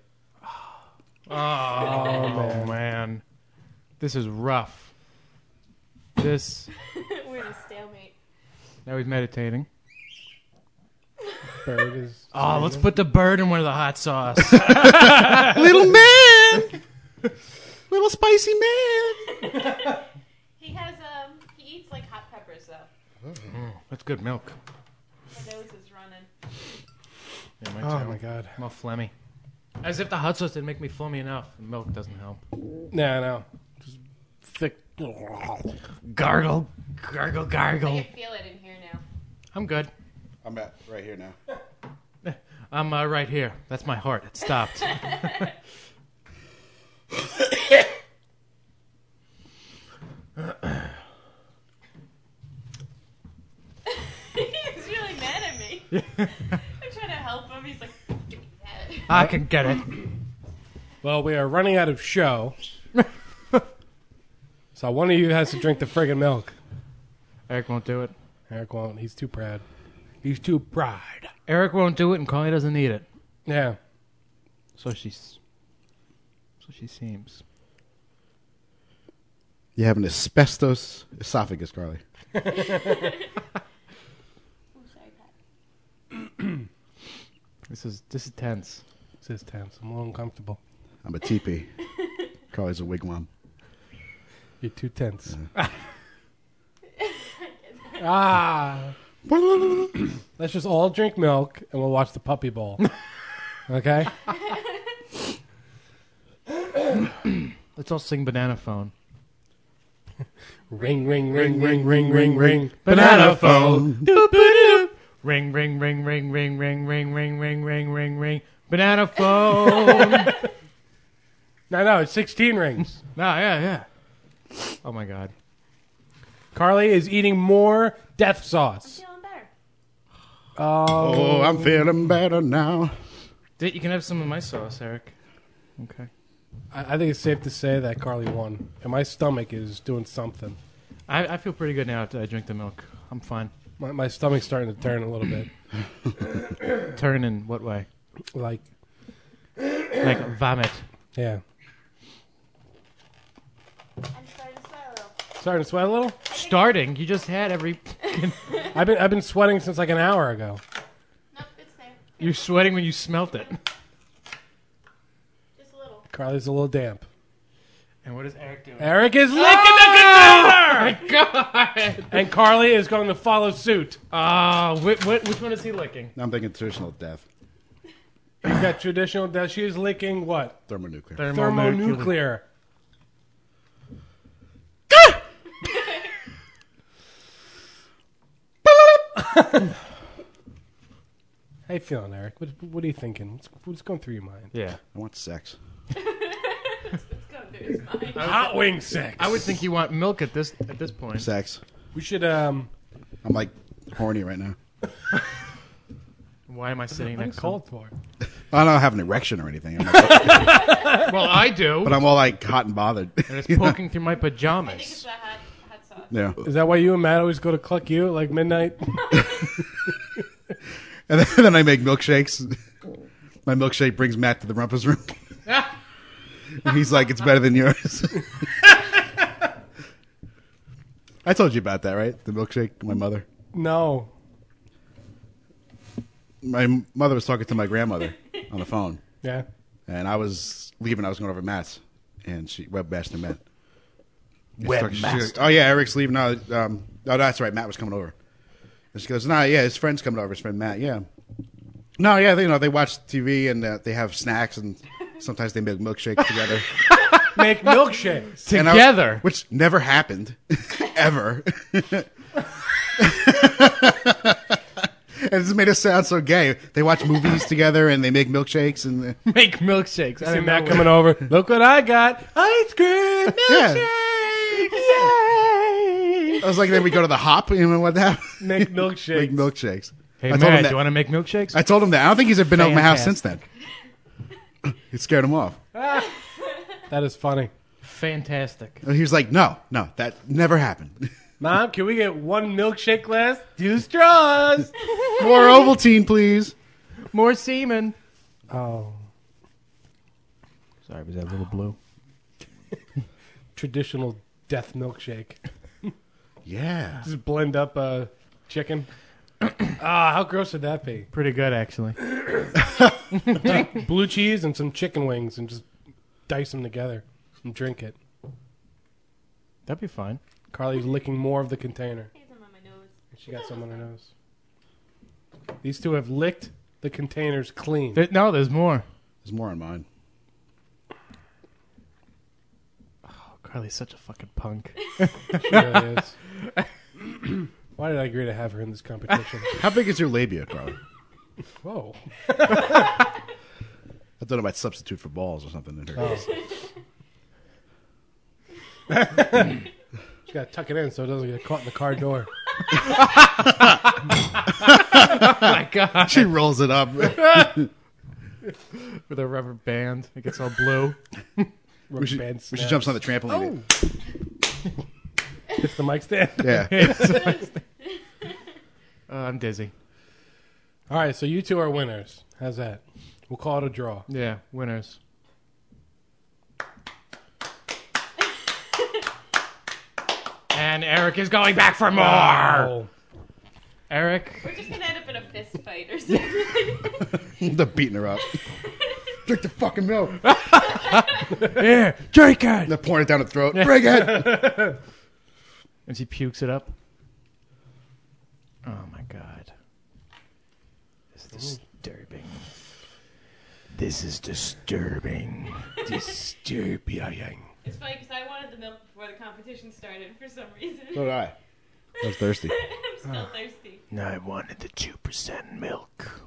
Oh man. This is rough. This. We're in a stalemate. Now he's meditating. Bird is. Oh, let's put the bird in one of the hot sauce. Little man! Little spicy man! He has eats like hot peppers though. That's good milk. My nose is running. Yeah, mine Oh too. my god. I'm all phlegmy. As if the hot sauce didn't make me phlegmy enough. The milk doesn't help. No. Just thick. Gargle, gargle, I gargle. can feel it in here now. I'm good. I'm at right here now. I'm right here. That's my heart. It stopped. He's really mad at me. I'm trying to help him. He's like, give me that. I can get it. Well, we are running out of show. So one of you has to drink the friggin' milk. Eric won't do it. Eric won't. He's too proud. He's too proud. Eric won't do it, and Carly doesn't need it. Yeah. So she seems. You have an asbestos esophagus, Carly. Oh, sorry, Pat. This is tense. This is tense. I'm a little uncomfortable. I'm a teepee. Carly's a wigwam. You're too tense. Ah. Let's just all drink milk and we'll watch the Puppy Bowl. Okay? Let's all sing Banana Phone. Ring, ring, ring, ring, ring, ring, ring. Banana Phone. Ring, ring, ring, ring, ring, ring, ring, ring, ring, ring, ring, ring. Banana Phone. No, it's 16 rings. Yeah. Oh my God. Carly is eating more death sauce. Feeling better. Oh, I'm feeling better now. You can have some of my sauce, Eric. Okay. I think it's safe to say that Carly won. And my stomach is doing something. I feel pretty good now after I drink the milk. I'm fine. My stomach's starting to turn a little bit. Turn in what way? Like, Like vomit. yeah. I'm starting to sweat a little. Starting to sweat a little? Starting? You just had every... I've been sweating since like an hour ago. Nope, it's there. You're sweating when you smelt it. Just a little. Carly's a little damp. And what is Eric doing? Eric is licking the container! My God! And Carly is going to follow suit. Which one is he licking? I'm thinking traditional death. You got traditional death. She is licking what? Thermonuclear. Thermonuclear. How you feeling, Eric? What are you thinking? What's going through your mind? Yeah. I want sex. It's going through his mind. Hot wing sex. I would think you want milk at this point. Sex. We should I'm like horny right now. Why am I sitting next to him? called for. I don't have an erection or anything. I'm like, Well, I do. but I'm all like hot and bothered. And it's poking through my I think it's pajamas. the hot sauce. Yeah. Is that why you and Matt always go to Cluck You at like midnight? And then I make milkshakes. My milkshake brings Matt to the rumpus room. And he's like, it's better than yours. I told you about that, right? The milkshake, my mother. No. My mother was talking to my grandmother on the phone. Yeah. And I was leaving. I was going over to Matt's. And she webmaster Matt. Webmaster. Oh, yeah, Eric's leaving. No, that's right. Matt was coming over. And she goes, yeah, his friend's coming over. His friend Matt, yeah. No, yeah, they watch TV and they have snacks and sometimes they make milkshakes together. Make milkshakes. And Together. which never happened. Ever. And this made us sound so gay. They watch movies together and they make milkshakes and Make milkshakes. See Matt coming over. Look what I got. Ice cream milkshake. I was like, then we go to the Hop. You know what happened? Make milkshakes. Make milkshakes. Hey, I told Matt, him do that- you want to make milkshakes? I told him that. I don't think he's ever been over my house since Fantastic. then. It scared him off. That is funny. Fantastic. And he was like, no, that never happened. Mom, can we get one milkshake glass? 2 straws. More Ovaltine, please. More semen. Oh. Sorry, was that a little blue? Traditional death milkshake. Yeah. Just blend up chicken. How gross would that be? Pretty good, actually. Blue cheese and some chicken wings and just dice them together and drink it. That'd be fine. Carly's licking more of the container. Hey, some on my nose. She got some on her nose. These two have licked the containers clean. No, there's more. There's more on mine. Carly's such a fucking punk. She really is. Why did I agree to have her in this competition? How big is your labia, Carly? Whoa. I thought it might substitute for balls or something in her case. She got to tuck it in so it doesn't get caught in the car door. Oh my god! She rolls it up. With a rubber band, it gets all blue. She jumps on the trampoline. Hits the mic stand. Yeah. I'm dizzy. All right, so you two are winners. How's that? We'll call it a draw. Yeah, winners. And Eric is going back for more. Wow. Eric, We're just gonna end up in a fist fight or something. They're beating her up. Drink the fucking milk. yeah, drink it. They're pouring it down her throat. Drink it. And she pukes it up. Oh my god. This is disturbing. This is disturbing. Disturbing. It's funny because I wanted the milk before the competition started for some reason. So did I. I was thirsty. I'm still thirsty. No, I wanted the 2% milk.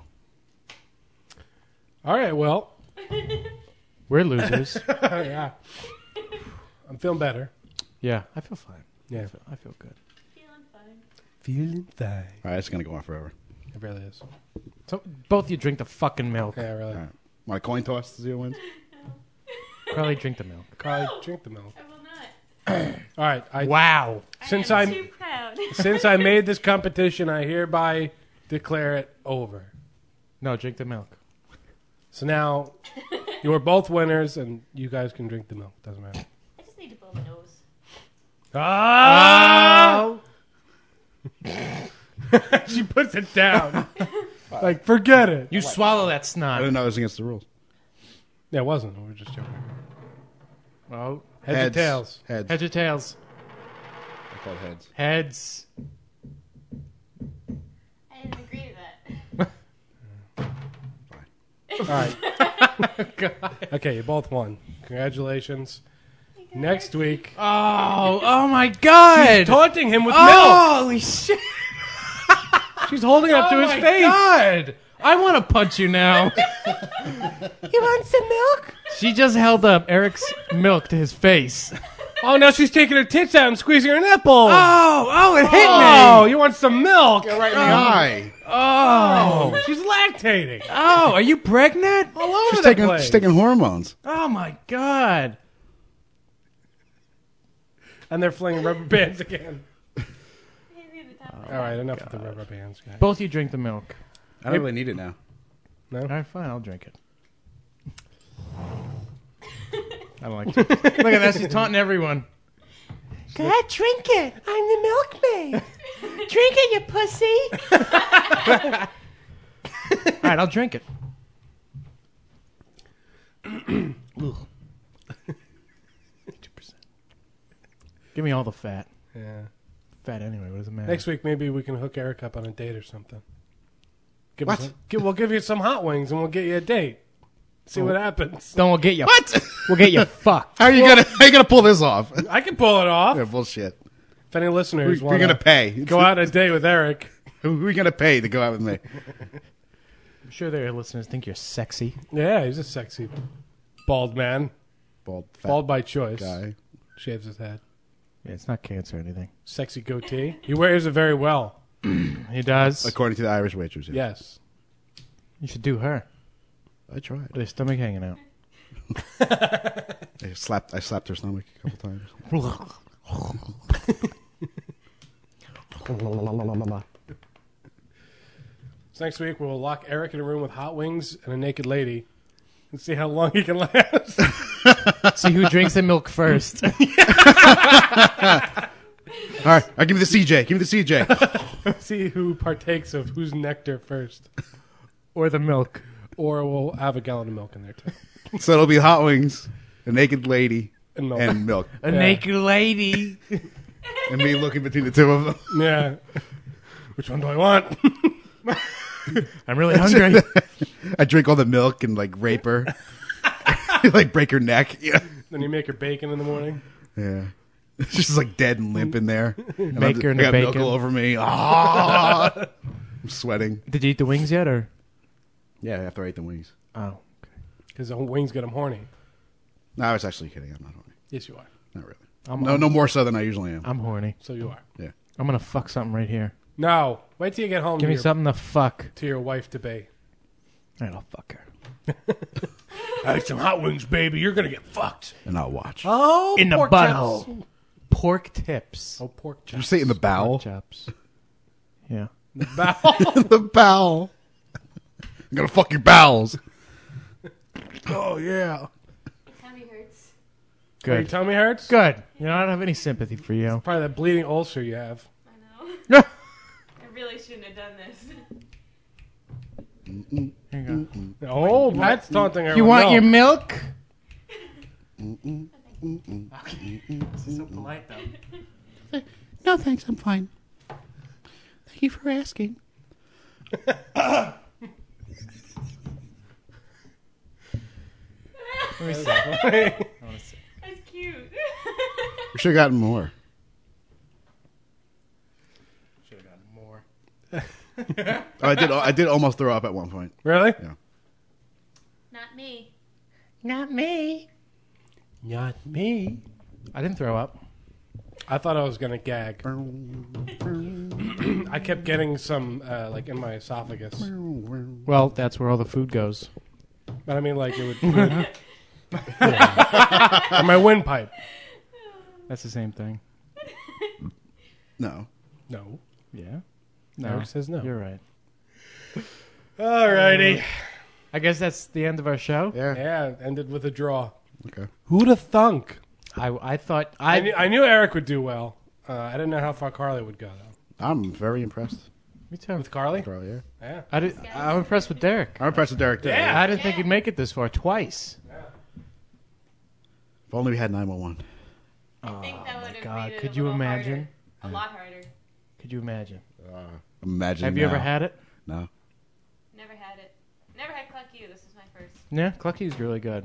All right, well. We're losers. Yeah. I'm feeling better. Yeah, I feel fine. Yeah. I feel good. Feeling fine. Feeling fine. All right, it's going to go on forever. It really is. So both you drink the fucking milk. Yeah, really. All right. Want a coin toss to see who wins? Carly, drink the milk. Carly, drink the milk. I will not. All right. Wow. Since I am I'm too proud. since I made this competition, I hereby declare it over. No, drink the milk. So now you are both winners, and you guys can drink the milk. Doesn't matter. I just need to blow my nose. Ah! She puts it down. Like, forget it. You swallow that I snot. didn't know it was against the rules. Yeah, it wasn't. We were just joking. Oh, Heads or tails? Heads. heads or tails? I called heads. Heads. I didn't agree to that. All right. Okay, you both won. Congratulations. Next week, Oh my god! taunting him with Holy shit! milk. She's holding it up to his face. God! I want to punch you now. You want some milk? She just held up Eric's milk to his face. Oh, now she's taking her tits out and squeezing her nipples. Oh, it hit Oh, you want some milk? Right in the eye. Oh, she's lactating. Oh, are you pregnant? All over She's the taking, place. she's taking hormones. Oh my god! And they're flinging rubber bands again. I didn't need the top of All right, enough with the rubber bands, guys. Both you drink the milk. I don't really need it now. No? All right, fine. I'll drink it. I don't like it. Look at that. She's taunting everyone. Can I drink it? I'm the milkmaid. Drink it, you pussy. All right, I'll drink it. 2%. Give me all the fat. Yeah. Fat anyway. What does it matter? Next week, maybe we can hook Eric up on a date or something. Give What? him we'll give you some hot wings and we'll get you a date. See what happens. Then we'll get you. What? We'll get you fucked. How are you gonna pull this off? I can pull it off. Yeah, bullshit. If any listeners Who want are you gonna pay? go out on a date with Eric, Who are you gonna pay to go out with me? I'm sure their listeners think you're sexy. yeah, he's a sexy bald man. Bald, fat Bald by choice. guy. Shaves his head. Yeah, it's not cancer or anything. Sexy goatee. He wears it very well. He does. According to the Irish waitress. Yeah. Yes. You should do her. I tried. With her stomach hanging out. I slapped her stomach a couple times. So next week we'll lock Eric in a room with hot wings and a naked lady and see how long he can last. See who drinks the milk first. All right, give me the CJ. Give me the CJ. See who partakes of whose nectar first. Or the milk. Or we'll have a gallon of milk in there too. So it'll be hot wings, a naked lady, And milk. and milk. A naked lady. And me looking between the two of them. Yeah. Which one do I want? I'm really hungry. I drink all the milk and like rape her. Like break her neck. Yeah. Then you make her bacon in the morning. Yeah. She's just like dead and limp in there. And Make her I into got milk bacon. all over me. Ah! I'm sweating. Did you eat the wings yet, or? Yeah, after I ate the wings. Oh, Because the wings get them horny. No, I was actually kidding. I'm not horny. Yes, you are. Not really. No more so than I usually am. I'm horny. So you are. Yeah. I'm gonna fuck something right here. No. Wait till you get home Give to, me your, something to fuck. to your wife to be. And I'll fuck her. I had some hot wings, baby. You're going to get fucked. And I'll watch. Oh, In the pork butthole. chops. Pork tips. Oh, pork Did you chops. say in the bowel? Pork chops. Yeah. Bowel. The bowel. I'm gonna fuck your bowels. Oh yeah. Tummy hurts. Your Good. tummy hurts? Good. You know, I don't have any sympathy for you. Probably that bleeding ulcer you have. I know. I really shouldn't have done this. Here you go. Oh, Pat's taunting her. You with want milk. your milk? This is so polite, though. No thanks, I'm fine. Thank you for asking. Let me see. That's cute. We should have gotten more. Should have gotten more. Oh, I did almost throw up at one point. Really? Yeah. Not me. Not me. Not me. I didn't throw up. I thought I was going to gag. I kept getting some, like, in my esophagus. Well, that's where all the food goes. But I mean, like, it would... or my windpipe. That's the same thing. No. No. Yeah. Eric says no. You're right. Alrighty. I guess that's the end of our show. Yeah. Yeah, it ended with a draw. Okay. Who'd have thunk? I thought I knew Eric would do well. I didn't know how far Carly would go, though. I'm very impressed. Me too. With Carly? Carl, yeah. Yeah. I'm impressed with Derek. I'm impressed with Derek too. Yeah. I didn't think he'd make it this far twice. If only we had 911. I think that would have God, made it could a you little imagine? harder. A lot harder. Could you imagine? I'm imagining. Have you ever now. had it? No. Never had it. Never had Cluck You. This is my first. Yeah, Clucky's really good.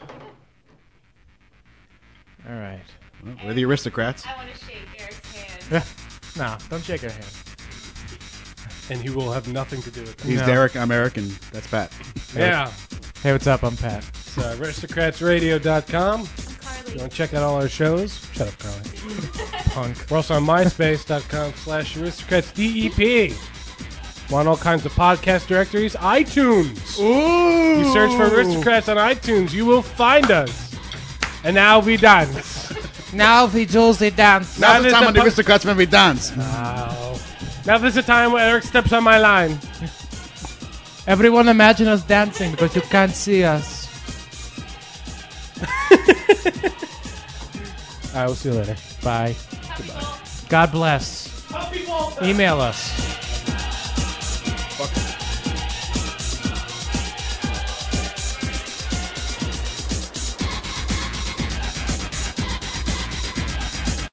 All right. Well, we're the aristocrats. I want to shake Eric's hand. No, don't shake her hand. And he will have nothing to do with it. He's No. Derek. I'm Eric, and that's Pat. Yeah. Hey, what's up? I'm Pat. It's aristocratsradio.com. I'm You Carly. want to check out all our shows? Shut up, Carly. Punk. We're also on myspace.com/aristocratsdep. Want all kinds of podcast directories? iTunes. Ooh. You search for Aristocrats on iTunes, you will find us. And now we dance. Now we do the dance. Now's the there's time the when the pu- aristocrats when we dance. Now this is the time where Eric steps on my line. Everyone imagine us dancing because you can't see us. I will see you later. Bye. How people God bless. Email us.